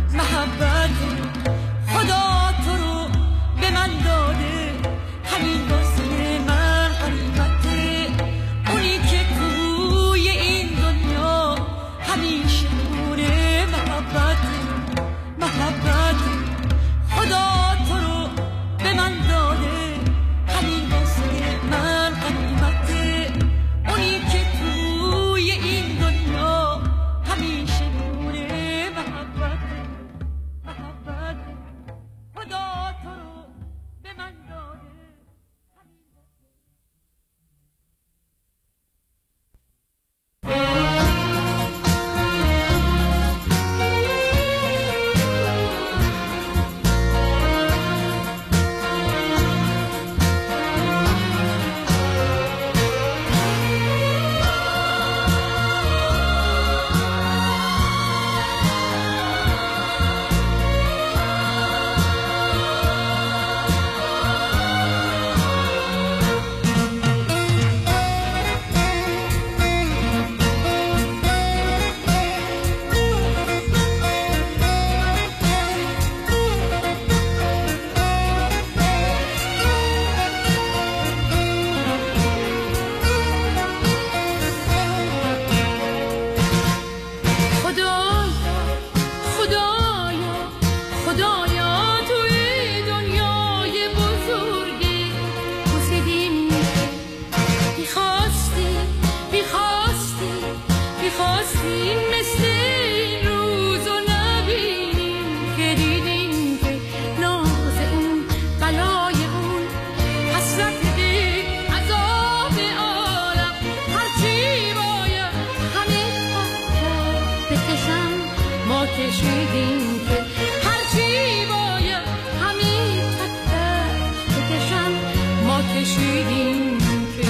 محبت خدا تو رو به من داده همین کشیدیم که هرچی باید همین تک بکشم ما کشیدیم که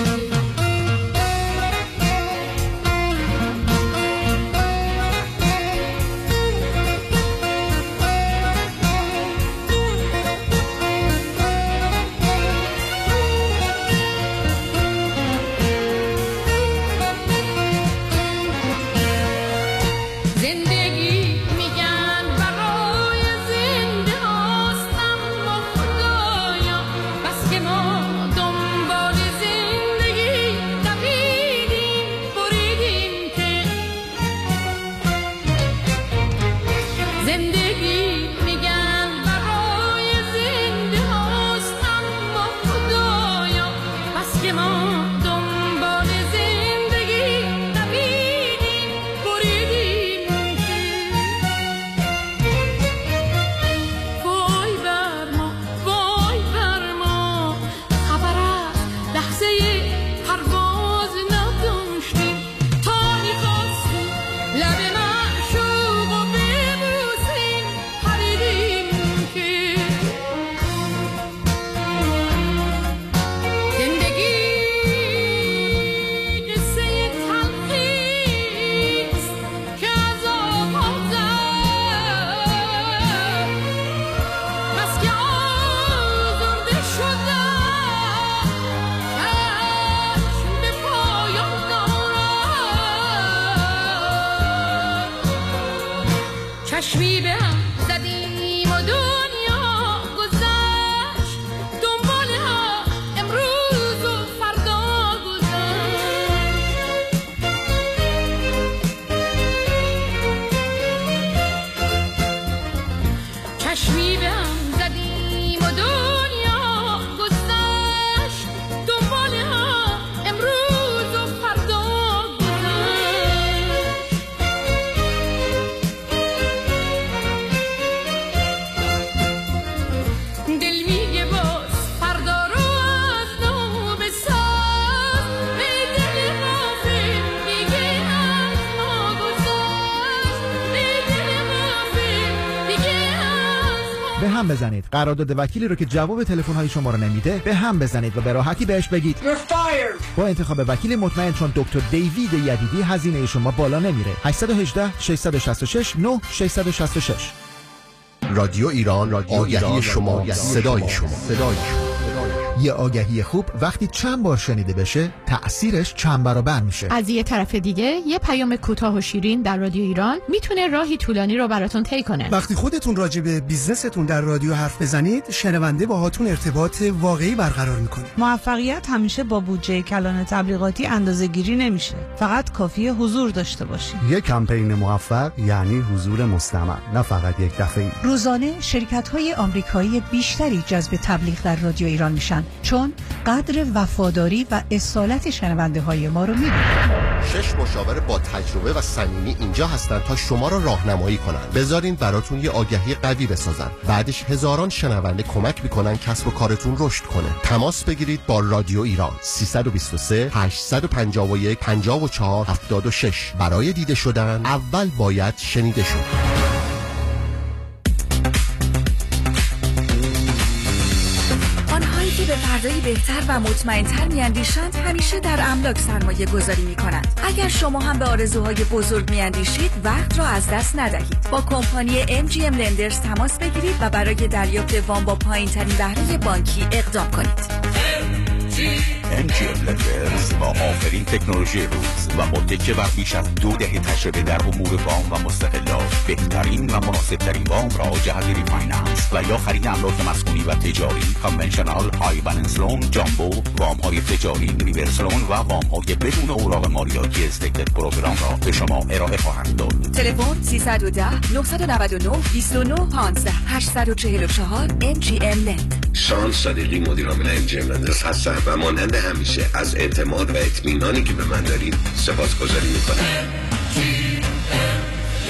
چشمی به هم زدیم و دنیا گذشت دنبال ها امروز و فردا گذشت چشمی به هم زدیم و دنیا گذشت دنبال ها امروز و فردا به هم بزنید. قرارداد وکیلی رو که جواب تلفن‌های شما رو نمیده به هم بزنید و به راحتی بهش بگید با انتخاب وکیل مطمئن، چون دکتر دیوید یدیدی هزینه شما بالا نمیره. 818 666 9666. رادیو ایران، آگهی شما، صدای شما. یه آگهی خوب وقتی چند بار شنیده بشه تأثیرش چند برابر میشه. از یه طرف دیگه یه پیام کوتاه و شیرین در رادیو ایران میتونه راهی طولانی رو براتون طی کنه. وقتی خودتون راجع به بیزنستون در رادیو حرف بزنید، شنونده باهاتون ارتباط واقعی برقرار میکنه. موفقیت همیشه با بودجه کلان تبلیغاتی اندازه‌گیری نمیشه. فقط کافیه حضور داشته باشید. یک کمپین موفق یعنی حضور مستمر، نه فقط یک دفعه‌ای. روزانه شرکت‌های آمریکایی بیشتری جذب تبلیغ در رادیو ایران میشن، چون قدر وفاداری و اصالت شنونده های ما رو میدونن. 6 مشاور با تجربه و صمیمی اینجا هستن تا شما را راهنمایی کنن. بذارین براتون یه آگهی قوی بسازن. بعدش هزاران شنونده کمک میکنن کسب و کارتون رشد کنه. تماس بگیرید با رادیو ایران 323 851 54 76. برای دیده شدن اول باید شنیده شد. به فردایی بهتر و مطمئن‌تر می‌اندیشند همیشه در املاک سرمایه گذاری می‌کنند. اگر شما هم به آرزوهای بزرگ می‌اندیشید وقت را از دست ندهید. با کمپانی MGM لندرز تماس بگیرید و برای دریافت وام با پایین‌ترین بهره بانکی اقدام کنید. MGM لندرز با آخرین تکنولوژی روز و مدتی بر بیش از 2 دهه تجربه در امور وام و مستقلات بهترین و مناسبترین وام را جهت ریفایننس و یا خرید املاک مسکونی و تجاری، کانونشنال، های بالانس لون، جامبو، وام های تجاری، ریورس لون و وام های بدون اوراق مالیاتی استیکلت پروگرام را به شما ارائه خواهند داد. تلفن 310 999 29 15 844 MGM لند. شان صدیقی مدیر عامل MGM لندرز هستم و مانند همیشه از اعتماد و اطمینانی که به من دارید سپاسگزاری میکنم.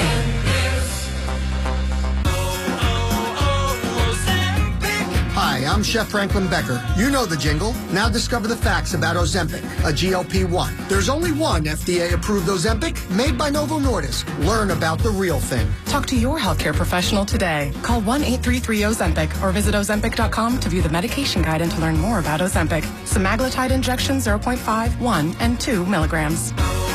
Hi, I'm Chef Franklin Becker. You know the jingle. Now discover the facts about Ozempic, a GLP-1. There's only one FDA-approved Ozempic made by Novo Nordisk. Learn about the real thing. Talk to your healthcare professional today. Call 1-833-OZEMPIC or visit Ozempic.com to view the medication guide and to learn more about Ozempic. Semaglutide injection 0.5, 1, and 2 milligrams.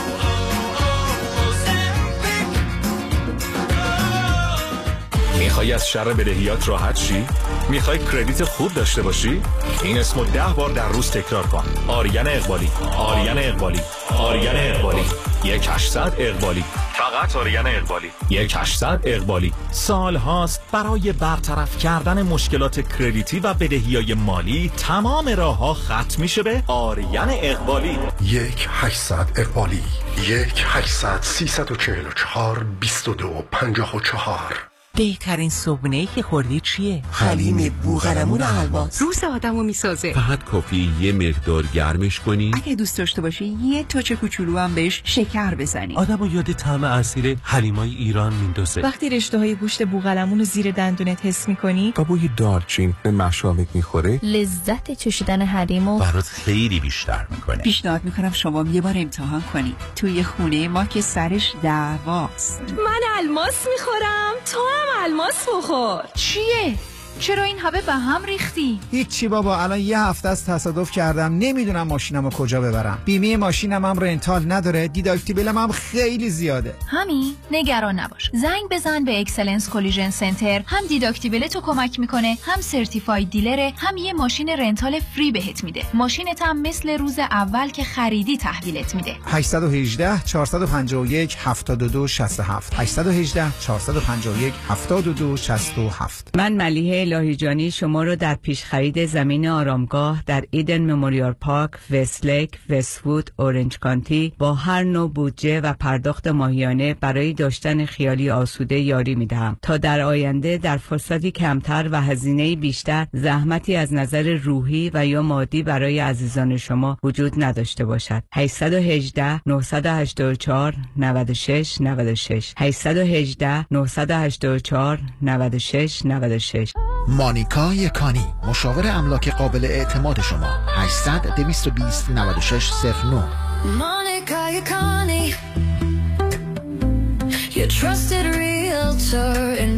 میخوای از شر بدهیات راحت شی؟ میخوای کردیت خوب داشته باشی؟ این اسمو 10 بار در روز تکرار کن. آریان اقبالی، آریان اقبالی، آریان اقبالی. 1-800 اقبالی. فقط آریان اقبالی. 1-800 اقبالی. سال هاست برای برطرف کردن مشکلات کردیتی و بدهیای مالی تمام راهها ختم میشه به آریان اقبالی. 1-800 اقبالی. 1-800-344-2254. بهترین صبحونه‌ای که خوردی چیه؟ حلیم بوقلمون الواز. روز آدمو میسازه. فقط کافی یه مقدار گرمش کنی. اگه دوست داشته باشی یه تاچ کوچولو هم بهش شکر بزنی. آدمو یاد طعم اصیل حلیمای ایران میندازه. وقتی رشته‌های گوشت بوقلمون رو زیر دندونت حس می‌کنی، و بوی دارچین به مشامت میخوره، لذت چشیدن حلیمو برات خیلی بیشتر میکنه. پیشنهاد میکنم شما یه بار امتحان کنی. توی خونه ما که سرش دعواست. من الماس میخورم، تو هم الماس بخور. چیه؟ چرا این همه به هم ریختی؟ هیچی بابا، الان یه هفته از تصادف کردم، نمیدونم ماشینمو کجا ببرم. بیمه ماشینم هم رنتال نداره، دیداکتیبلم هم خیلی زیاده. همین؟ نگران نباش. زنگ بزن به اکسلنس کلیژن سنتر. هم دیداکتیبل تو کمک میکنه، هم سرتیفاید دیلره، هم یه ماشین رنتال فری بهت میده. ماشینت هم مثل روز اول که خریدی تحویلت میده. 818 451 72 67 818 451 72 67. من ملیحه لاهیجانی شما رو در پیش خرید زمین آرامگاه در ایدن مموریال پارک، وستلیک، وست‌وود، اورنج کانتی با هر نوع بودجه و پرداخت ماهیانه برای داشتن خیالی آسوده یاری میدهم تا در آینده در فرصتی کمتر و هزینه بیشتر زحمتی از نظر روحی و یا مادی برای عزیزان شما وجود نداشته باشد. 818 984 96 96 818 984 96 96. مانیکا یکانی، مشاور املاک قابل اعتماد شما. 800 220 96 09. Monica Yakani, your trusted realtor in